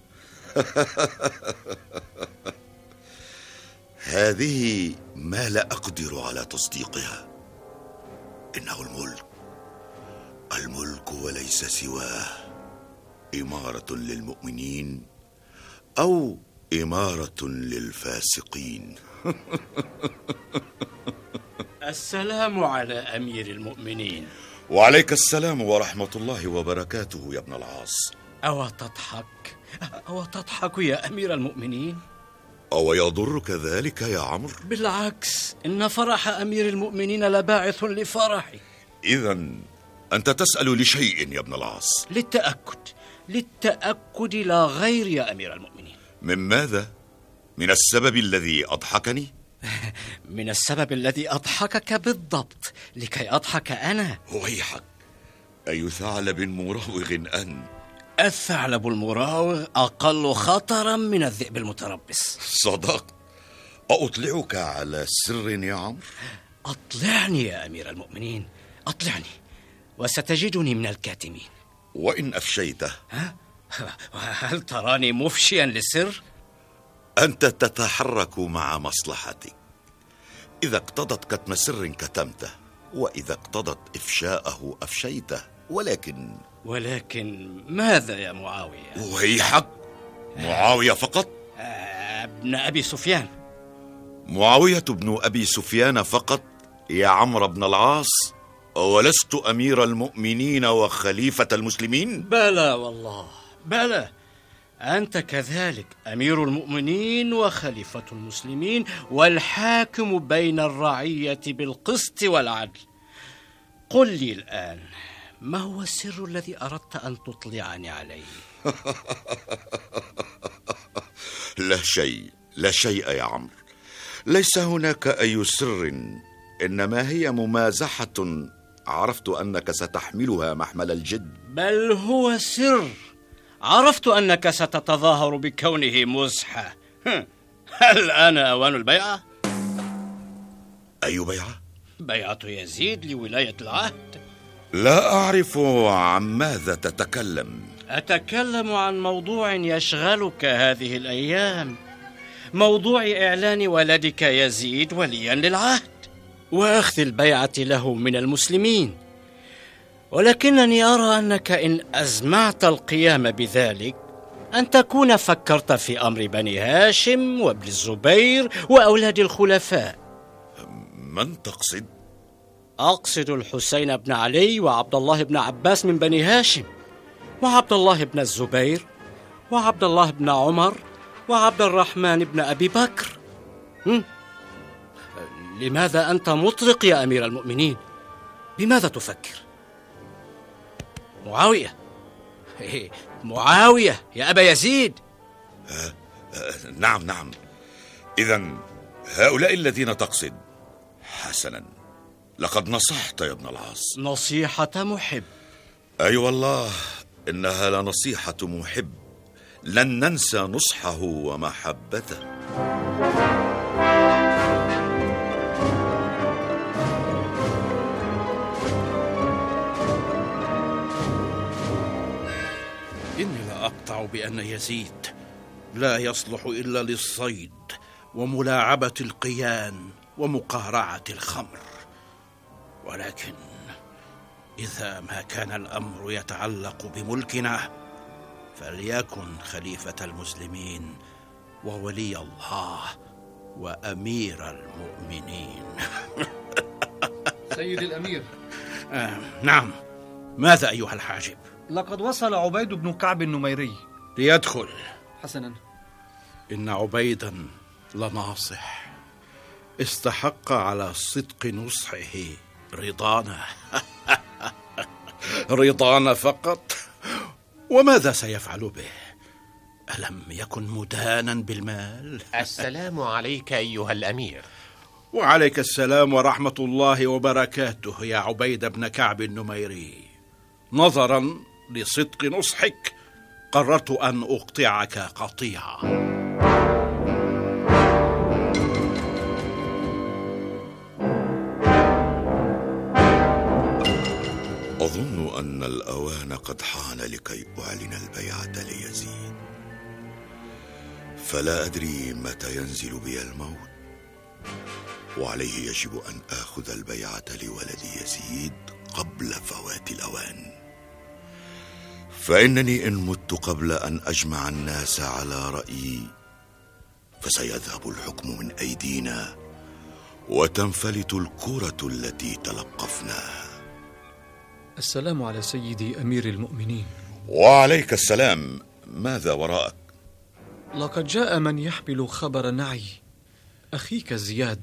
هذه ما لا أقدر على تصديقها. إنه الملك، الملك وليس سواه، إمارة للمؤمنين أو إمارة للفاسقين. السلام على أمير المؤمنين. وعليك السلام ورحمة الله وبركاته يا ابن العاص. أو تضحك أو تضحك يا أمير المؤمنين؟ أو يضرك ذلك يا عمرو؟ بالعكس، إن فرح أمير المؤمنين لباعث لفرحي. إذن أنت تسأل لشيء يا ابن العاص؟ للتأكد للتأكد لا غير يا أمير المؤمنين. من ماذا؟ من السبب الذي أضحكني؟ من السبب الذي أضحكك بالضبط، لكي أضحك أنا. ويحك، أي ثعلب مراوغ أنت؟ الثعلب المراوغ أقل خطرا من الذئب المتربص. صدقت. أطلعك على سر يا عمرو؟ أطلعني يا أمير المؤمنين، أطلعني وستجدني من الكاتمين. وإن أفشيته؟ ها؟ هل تراني مفشيا للسر؟ أنت تتحرك مع مصلحتك. إذا اقتضت كتم سر كتمته، وإذا اقتضت إفشاءه أفشيته. ولكن ولكن ماذا يا معاوية؟ ويحك، معاوية فقط؟ ابن أبي سفيان. معاوية ابن أبي سفيان فقط يا عمرو بن العاص؟ ولست أمير المؤمنين وخليفة المسلمين؟ بلى والله بلى، أنت كذلك أمير المؤمنين وخليفة المسلمين والحاكم بين الرعية بالقسط والعدل. قل لي الآن، ما هو السر الذي أردت أن تطلعني عليه؟ لا شيء، لا شيء يا عمرو. ليس هناك أي سر، إنما هي ممازحة عرفت أنك ستحملها محمل الجد. بل هو سر، عرفت أنك ستتظاهر بكونه مزحة. هل أنا أوان البيعة؟ أي بيعة؟ بيعة يزيد لولاية العهد. لا أعرف عن ماذا تتكلم. أتكلم عن موضوع يشغلك هذه الأيام، موضوع إعلان ولدك يزيد وليا للعهد وأخذ البيعة له من المسلمين. ولكنني أرى أنك إن أزمعت القيام بذلك أن تكون فكرت في أمر بني هاشم وابن الزبير وأولاد الخلفاء. من تقصد؟ أقصد الحسين بن علي وعبد الله بن عباس من بني هاشم، وعبد الله بن الزبير، وعبد الله بن عمر، وعبد الرحمن بن أبي بكر. هم؟ لماذا أنت مطرق يا أمير المؤمنين؟ بماذا تفكر؟ معاوية معاوية يا أبا يزيد. آه آه نعم نعم، إذن هؤلاء الذين تقصد. حسنا، لقد نصحت يا ابن العاص نصيحة محب. أي أيوة والله، إنها لنصيحة محب، لن ننسى نصحه ومحبته. إني لا أقطع بأن يزيد لا يصلح إلا للصيد وملاعبة القيان ومقارعة الخمر، ولكن إذا ما كان الأمر يتعلق بملكنا فليكن خليفة المسلمين وولي الله وأمير المؤمنين. سيد الأمير. آه نعم، ماذا أيها الحاجب؟ لقد وصل عبيد بن كعب النميري. ليدخل. حسنا. إن عبيدا لناصح، استحق على صدق نصحه رضانا. رضانا فقط، وماذا سيفعل به؟ ألم يكن مدانا بالمال؟ السلام عليك أيها الأمير. وعليك السلام ورحمة الله وبركاته يا عبيد بن كعب النميري. نظرا لصدق نصحك قررت أن أقطعك قطيعة. أظن أن الأوان قد حان لكي أعلن البيعة ليزيد، فلا أدري متى ينزل بي الموت، وعليه يجب أن آخذ البيعة لولد يزيد قبل فوات الأوان، فإنني إن مت قبل أن أجمع الناس على رأيي فسيذهب الحكم من أيدينا وتنفلت الكرة التي تلقفناها. السلام على سيدي أمير المؤمنين. وعليك السلام، ماذا وراءك؟ لقد جاء من يحمل خبر نعي أخيك زياد.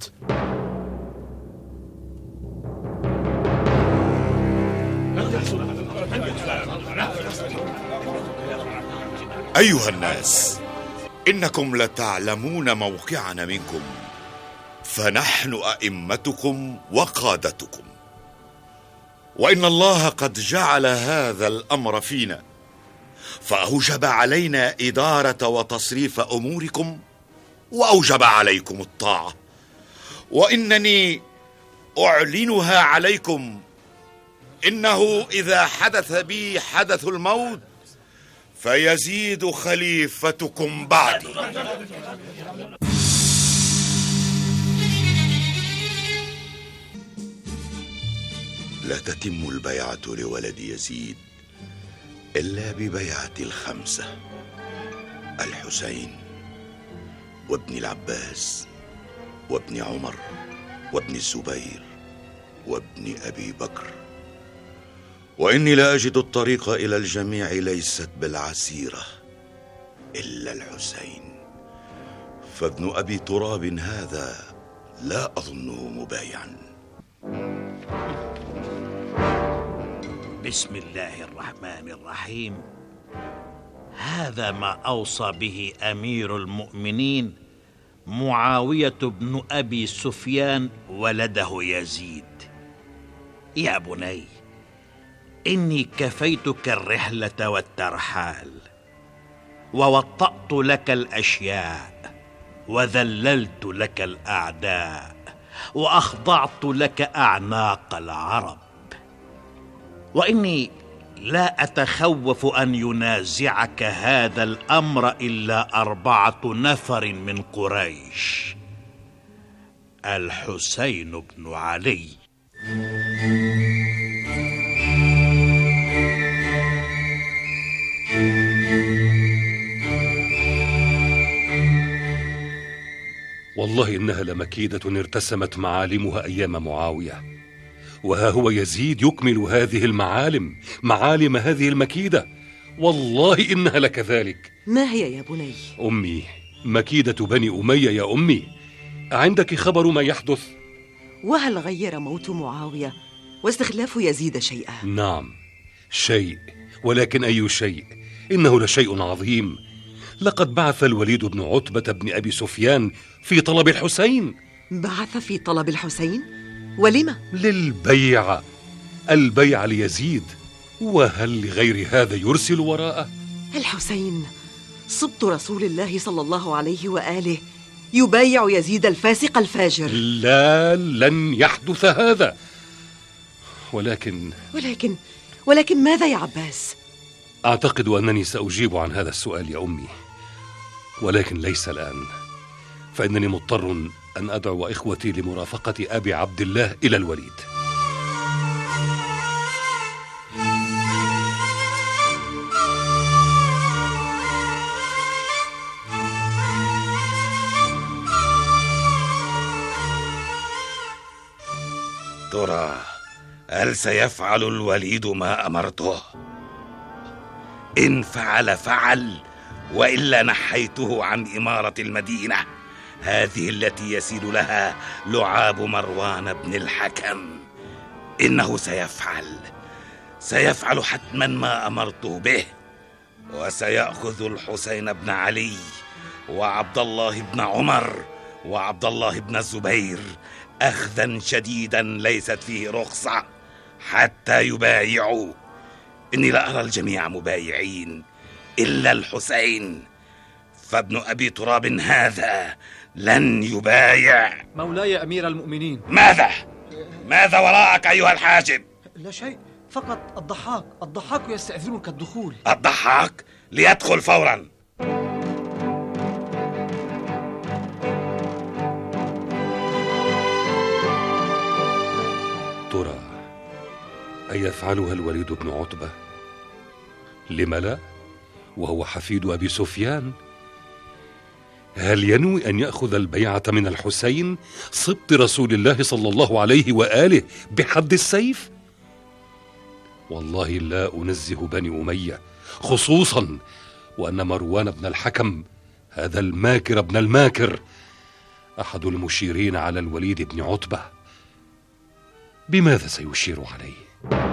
أيها الناس، إنكم لتعلمون موقعنا منكم، فنحن أئمتكم وقادتكم، وإن الله قد جعل هذا الأمر فينا، فأوجب علينا إدارة وتصريف أموركم، وأوجب عليكم الطاعة، وإنني أعلنها عليكم. إنه إذا حدث بي حدث الموت فيزيد خليفتكم بعدي. لا تتم البيعة لولد يزيد إلا ببيعة الخمسة: الحسين وابن العباس وابن عمر وابن الزبير وابن أبي بكر، وإني لا أجد الطريق إلى الجميع ليست بالعسيرة إلا الحسين، فابن أبي تراب هذا لا أظنه مبايعا. بسم الله الرحمن الرحيم. هذا ما أوصى به أمير المؤمنين معاوية بن أبي سفيان ولده يزيد. يا بني، إني كفيتك الرحلة والترحال، ووطأت لك الأشياء، وذللت لك الأعداء، وأخضعت لك أعناق العرب، وإني لا أتخوف أن ينازعك هذا الأمر إلا أربعة نفر من قريش: الحسين بن علي، والله إنها لمكيدة ارتسمت معالمها أيام معاوية، وها هو يزيد يكمل هذه المعالم، معالم هذه المكيدة. والله إنها لكذلك. ما هي يا بني؟ أمي، مكيدة بني أمية يا أمي. عندك خبر ما يحدث؟ وهل غير موت معاوية واستخلاف يزيد شيئا؟ نعم، شيء، ولكن أي شيء؟ إنه لشيء عظيم. لقد بعث الوليد بن عتبة بن أبي سفيان في طلب الحسين. بعث في طلب الحسين؟ ولما؟ للبيعة، البيع ليزيد. وهل لغير هذا يرسل وراءه؟ الحسين صبت رسول الله صلى الله عليه وآله يبايع يزيد الفاسق الفاجر. لا، لن يحدث هذا. ولكن ولكن ولكن ماذا يا عباس؟ أعتقد أنني سأجيب عن هذا السؤال يا أمي، ولكن ليس الآن، فإنني مضطر أن أدعو إخوتي لمرافقة أبي عبد الله إلى الوليد. ترى هل سيفعل الوليد ما أمرته؟ إن فعل فعل، وإلا نحيته عن إمارة المدينة، هذه التي يسيل لها لعاب مروان بن الحكم. إنه سيفعل سيفعل حتما ما أمرته به، وسيأخذ الحسين بن علي وعبد الله بن عمر وعبد الله بن الزبير أخذا شديدا ليست فيه رخصة حتى يبايعوا. إني لا أرى الجميع مبايعين إلا الحسين، فابن أبي تراب هذا لن يبايع. مولاي أمير المؤمنين. ماذا؟ ماذا وراءك أيها الحاجب؟ لا شيء، فقط الضحاك الضحاك يستأذنك الدخول. الضحاك؟ ليدخل فورا. ترى أيفعلها الوليد بن عتبة؟ لم لا؟ وهو حفيد أبي سفيان. هل ينوي أن يأخذ البيعة من الحسين سبط رسول الله صلى الله عليه وآله بحد السيف؟ والله لا أنزه بني أمية، خصوصا وأن مروان بن الحكم هذا الماكر ابن الماكر أحد المشيرين على الوليد بن عتبة. بماذا سيشير عليه؟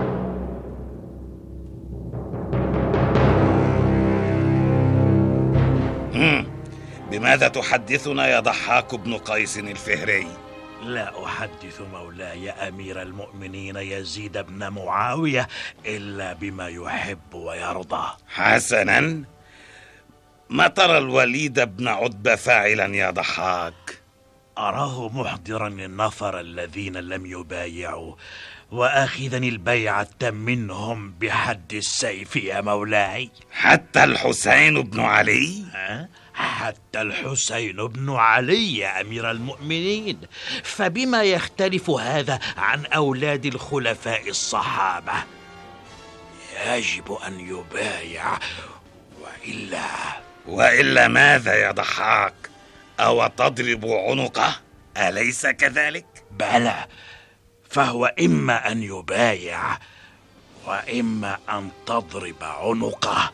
بماذا تحدثنا يا ضحاك بن قيس الفهري؟ لا أحدث مولاي أمير المؤمنين يزيد بن معاوية إلا بما يحب ويرضى. حسنا، ما ترى الوليد بن عتبة فاعلا يا ضحاك؟ أراه محضرا النفر الذين لم يبايعوا وآخذا البيعة منهم بحد السيف يا مولاي. حتى الحسين بن علي؟ أه؟ حتى الحسين بن علي يا أمير المؤمنين، فبما يختلف هذا عن أولاد الخلفاء الصحابة؟ يجب أن يبايع، وإلا وإلا ماذا يا ضحاك؟ أو تضرب عنقه؟ أليس كذلك؟ بلى، فهو إما أن يبايع وإما أن تضرب عنقه.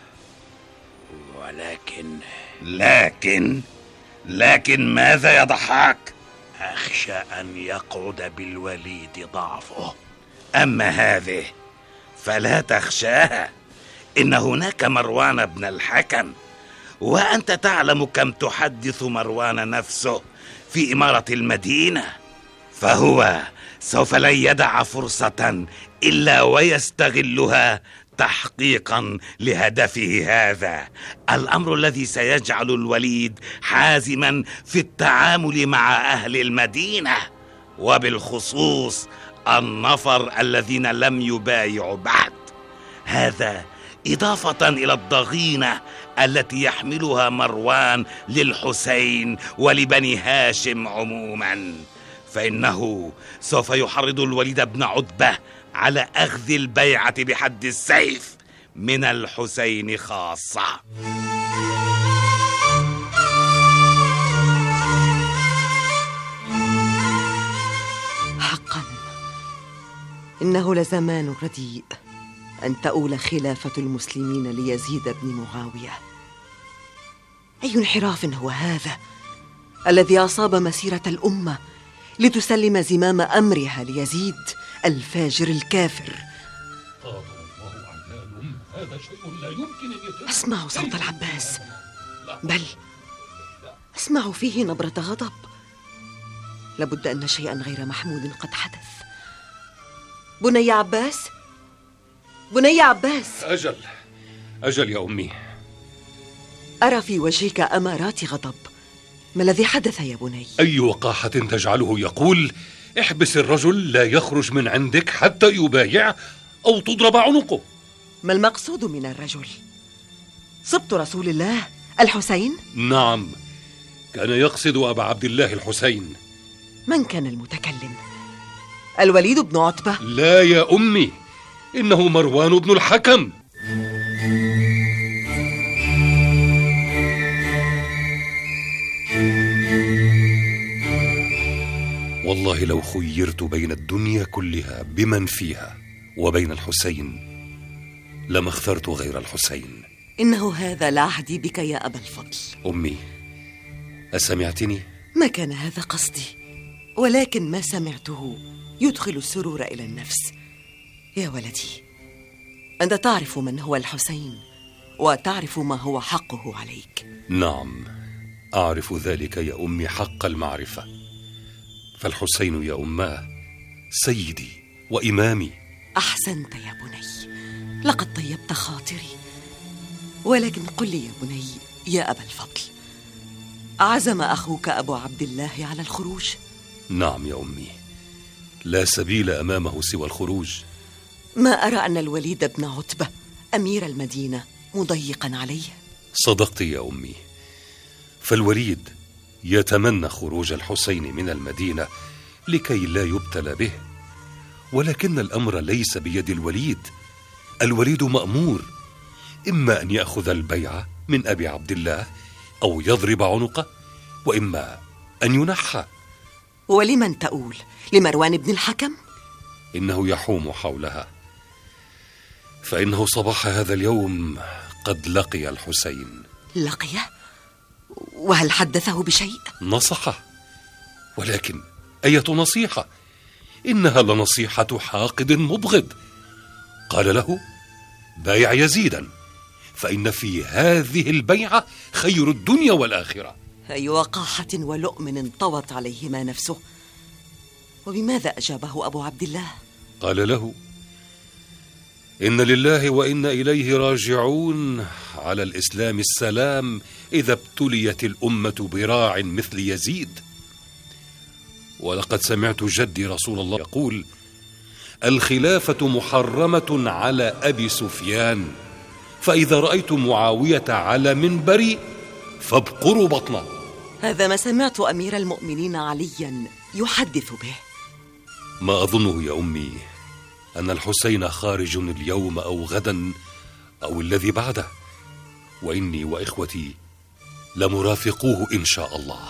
ولكن لكن لكن ماذا يا ضحاك؟ أخشى أن يقعد بالوليد ضعفه. أما هذه فلا تخشاها، إن هناك مروان بن الحكم، وأنت تعلم كم تحدث مروان نفسه في إمارة المدينة، فهو سوف لن يدع فرصة إلا ويستغلها تحقيقا لهدفه هذا، الأمر الذي سيجعل الوليد حازما في التعامل مع أهل المدينة، وبالخصوص النفر الذين لم يبايعوا بعد. هذا إضافة إلى الضغينة التي يحملها مروان للحسين ولبني هاشم عموما، فإنه سوف يحرض الوليد بن عتبة على أخذ البيعة بحد السيف من الحسين خاصة. حقا إنه لزمان رديء أن تؤول خلافة المسلمين ليزيد بن معاوية. أي انحراف هو هذا؟ الذي أصاب مسيرة الأمة لتسلم زمام أمرها ليزيد الفاجر الكافر. هذا شيء لا يمكن أن يتم. أسمع صوت العباس، بل أسمع فيه نبرة غضب. لابد أن شيئا غير محمود قد حدث. بني عباس، بني عباس. أجل أجل يا أمي. أرى في وجهك أمارات غضب. ما الذي حدث يا بني؟ أي وقاحة تجعله يقول احبس الرجل لا يخرج من عندك حتى يبايع أو تضرب عنقه؟ ما المقصود من الرجل؟ صبت رسول الله الحسين؟ نعم، كان يقصد أبا عبد الله الحسين. من كان المتكلم؟ الوليد بن عتبة؟ لا يا أمي، إنه مروان بن الحكم. والله لو خيرت بين الدنيا كلها بمن فيها وبين الحسين لما اخترت غير الحسين. إنه هذا لا عهدي بك يا أبا الفضل. أمي، أسمعتني؟ ما كان هذا قصدي، ولكن ما سمعته يدخل السرور إلى النفس. يا ولدي، أنت تعرف من هو الحسين وتعرف ما هو حقه عليك. نعم، أعرف ذلك يا أمي حق المعرفة. فالحسين يا أماه سيدي وإمامي. أحسنت يا بني، لقد طيبت خاطري. ولكن قل لي يا بني يا أبا الفضل، عزم أخوك أبو عبد الله على الخروج؟ نعم يا أمي، لا سبيل أمامه سوى الخروج. ما أرى أن الوليد بن عتبة أمير المدينة مضيقا عليه. صدقت يا أمي، فالوليد يتمنى خروج الحسين من المدينة لكي لا يبتلى به، ولكن الأمر ليس بيد الوليد. الوليد مأمور إما أن يأخذ البيعة من أبي عبد الله أو يضرب عنقه، وإما أن ينحى. ولمن تقول؟ لمروان بن الحكم؟ إنه يحوم حولها، فإنه صباح هذا اليوم قد لقي الحسين. لقيه؟ وهل حدثه بشيء؟ نصحه، ولكن أية نصيحة؟ إنها لنصيحة حاقد مبغض. قال له بايع يزيدا، فإن في هذه البيعة خير الدنيا والآخرة. أي وقاحة ولؤم انطوت عليهما نفسه. وبماذا أجابه أبو عبد الله؟ قال له إن لله وإنا إليه راجعون، على الإسلام السلام إذا ابتليت الأمة براع مثل يزيد. ولقد سمعت جدي رسول الله يقول الخلافة محرمة على أبي سفيان، فإذا رأيت معاوية على منبري فابقروا بطنه. هذا ما سمعت أمير المؤمنين عليا يحدث به. ما أظنه يا أمي أن الحسين خارج اليوم أو غدا أو الذي بعده، وإني وإخوتي لمرافقوه إن شاء الله.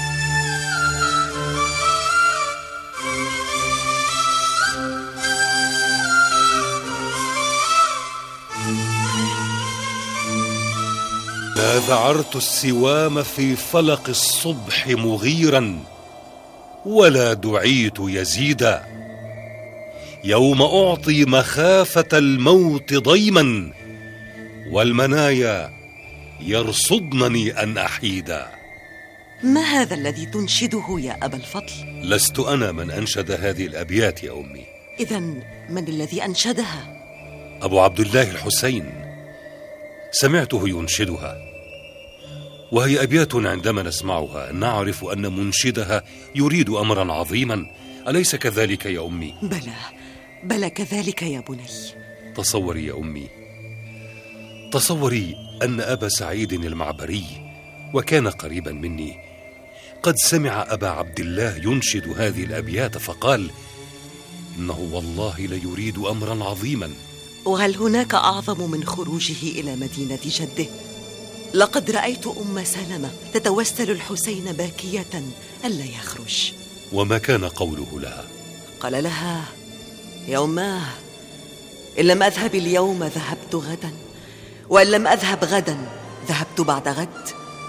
لا ذعرت السوام في فلق الصبح مغيرا، ولا دعيت يزيدا، يوم أعطي مخافة الموت ضيما، والمنايا يرصدنني أن أحيدا. ما هذا الذي تنشده يا أبا الفضل؟ لست أنا من أنشد هذه الأبيات يا أمي. إذن من الذي أنشدها؟ أبو عبد الله الحسين، سمعته ينشدها، وهي أبيات عندما نسمعها نعرف أن منشدها يريد أمرا عظيما، أليس كذلك يا أمي؟ بلى بلى كذلك يا بني. تصوري يا أمي، تصوري أن أبا سعيد المعبري، وكان قريبا مني، قد سمع أبا عبد الله ينشد هذه الأبيات فقال إنه والله ليريد أمرا عظيما. وهل هناك أعظم من خروجه إلى مدينة جده؟ لقد رأيت أم سلمة تتوسل الحسين باكية ألا يخرج. وما كان قوله لها؟ قال لها يا أماه، إن لم أذهب اليوم ذهبت غدا، وإن لم أذهب غدا ذهبت بعد غد.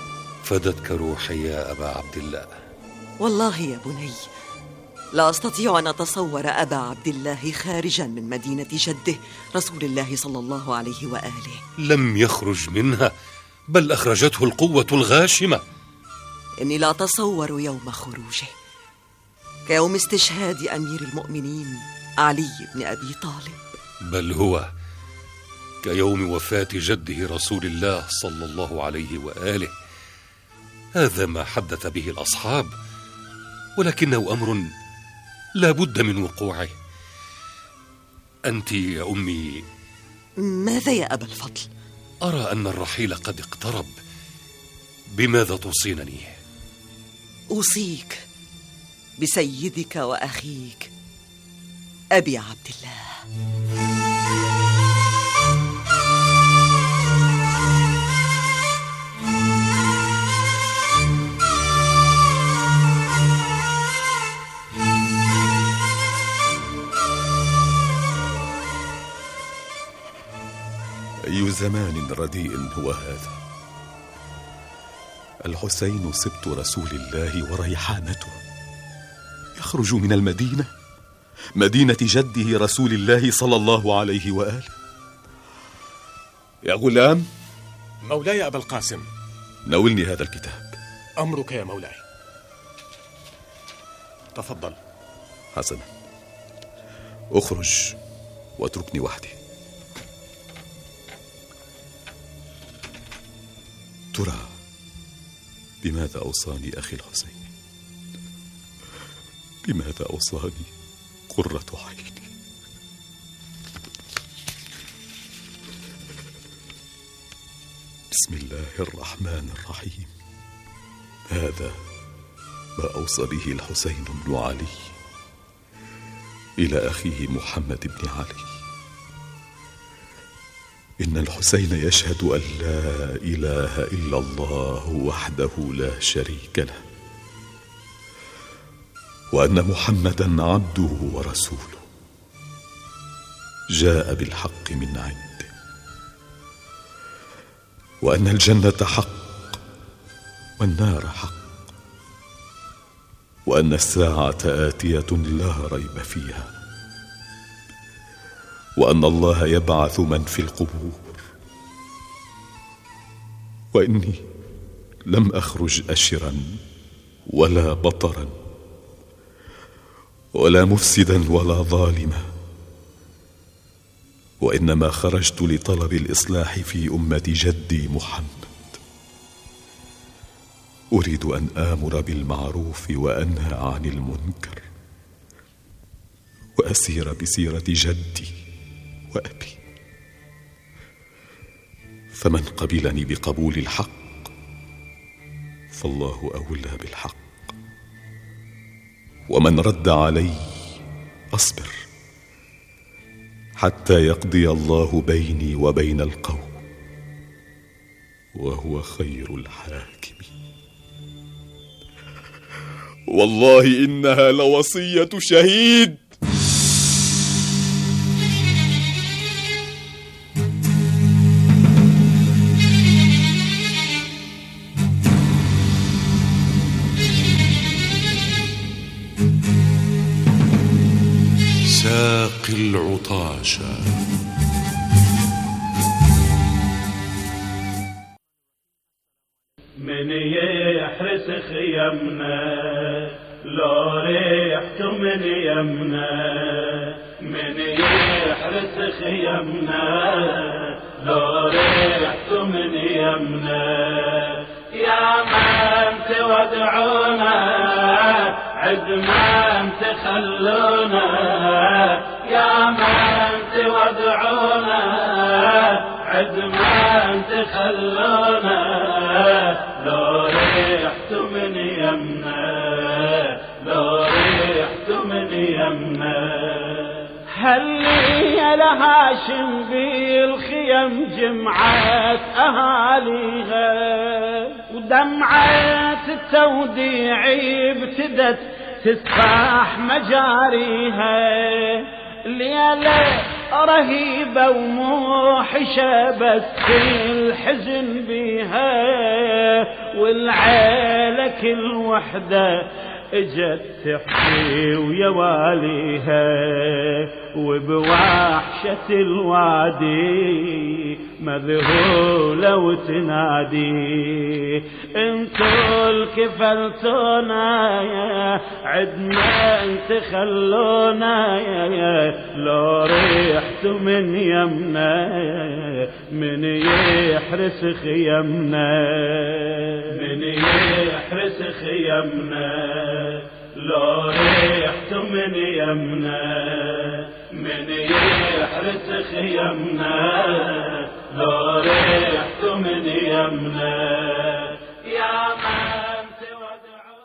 فدتك روحي يا أبا عبد الله. والله يا بني لا أستطيع أن أتصور أبا عبد الله خارجا من مدينة جده رسول الله صلى الله عليه وآله. لم يخرج منها، بل أخرجته القوة الغاشمة. إني لا أتصور يوم خروجه كيوم استشهاد أمير المؤمنين علي بن أبي طالب، بل هو كيوم وفاة جده رسول الله صلى الله عليه وآله. هذا ما حدث به الأصحاب، ولكنه أمر لا بد من وقوعه. أنت يا أمي. ماذا يا أبا الفضل؟ أرى أن الرحيل قد اقترب. بماذا توصينني؟ أوصيك بسيدك وأخيك أبي عبد الله. أي زمان رديء هو هذا؟ الحسين سبط رسول الله وريحانته يخرج من المدينة، مدينة جده رسول الله صلى الله عليه وآله. يا غلام. مولاي أبا القاسم. ناولني هذا الكتاب. أمرك يا مولاي. تفضل. حسنا، اخرج واتركني وحدي. ترى بماذا أوصاني أخي الحسين؟ بماذا أوصاني قرة عيني؟ بسم الله الرحمن الرحيم. هذا ما أوصى به الحسين بن علي إلى أخيه محمد بن علي. إن الحسين يشهد أن لا إله إلا الله وحده لا شريك له، وأن محمدا عبده ورسوله جاء بالحق من عنده، وأن الجنة حق والنار حق، وأن الساعة آتية لا ريب فيها، وأن الله يبعث من في القبور، وإني لم أخرج أشرا ولا بطرا ولا مفسدا ولا ظالما، وإنما خرجت لطلب الإصلاح في أمة جدي محمد. أريد أن آمر بالمعروف وأنهى عن المنكر، وأسير بسيرة جدي وأبي. فمن قبلني بقبول الحق فالله أولى بالحق، ومن رد علي أصبر حتى يقضي الله بيني وبين القوم، وهو خير الحاكمين. والله إنها لوصية شهيد. ساقي العطاشة. من يحرس خيمنا لو ريحكم من يمنا، من يحرس خيمنا لو ريحكم من يمنا، يا من تودعونا عد من تخلونا، يا من تودعونا عد من تخلونا، لو ريحت من يمنا لو ريحت من يمنا. هلي يا لهاشم بالخيم جمعت أهاليها، ودمعة التوديع ابتدت تسبح مجاريها، ليلة رهيبة وموحشة بس الحزن بيها والعيلة كل وحدة اجت تحكي ويا واليها وبوحشة الوادي مذهولة وتنادي انتو الكفلتونا يا عدنا انت خلونا يا لو ريحتوا من يمنا من يحرس خيمنا من يحرس خيمنا لو ريحتوا من يمنا من يحرس خيمنا لو ريحتوا من يمنا يا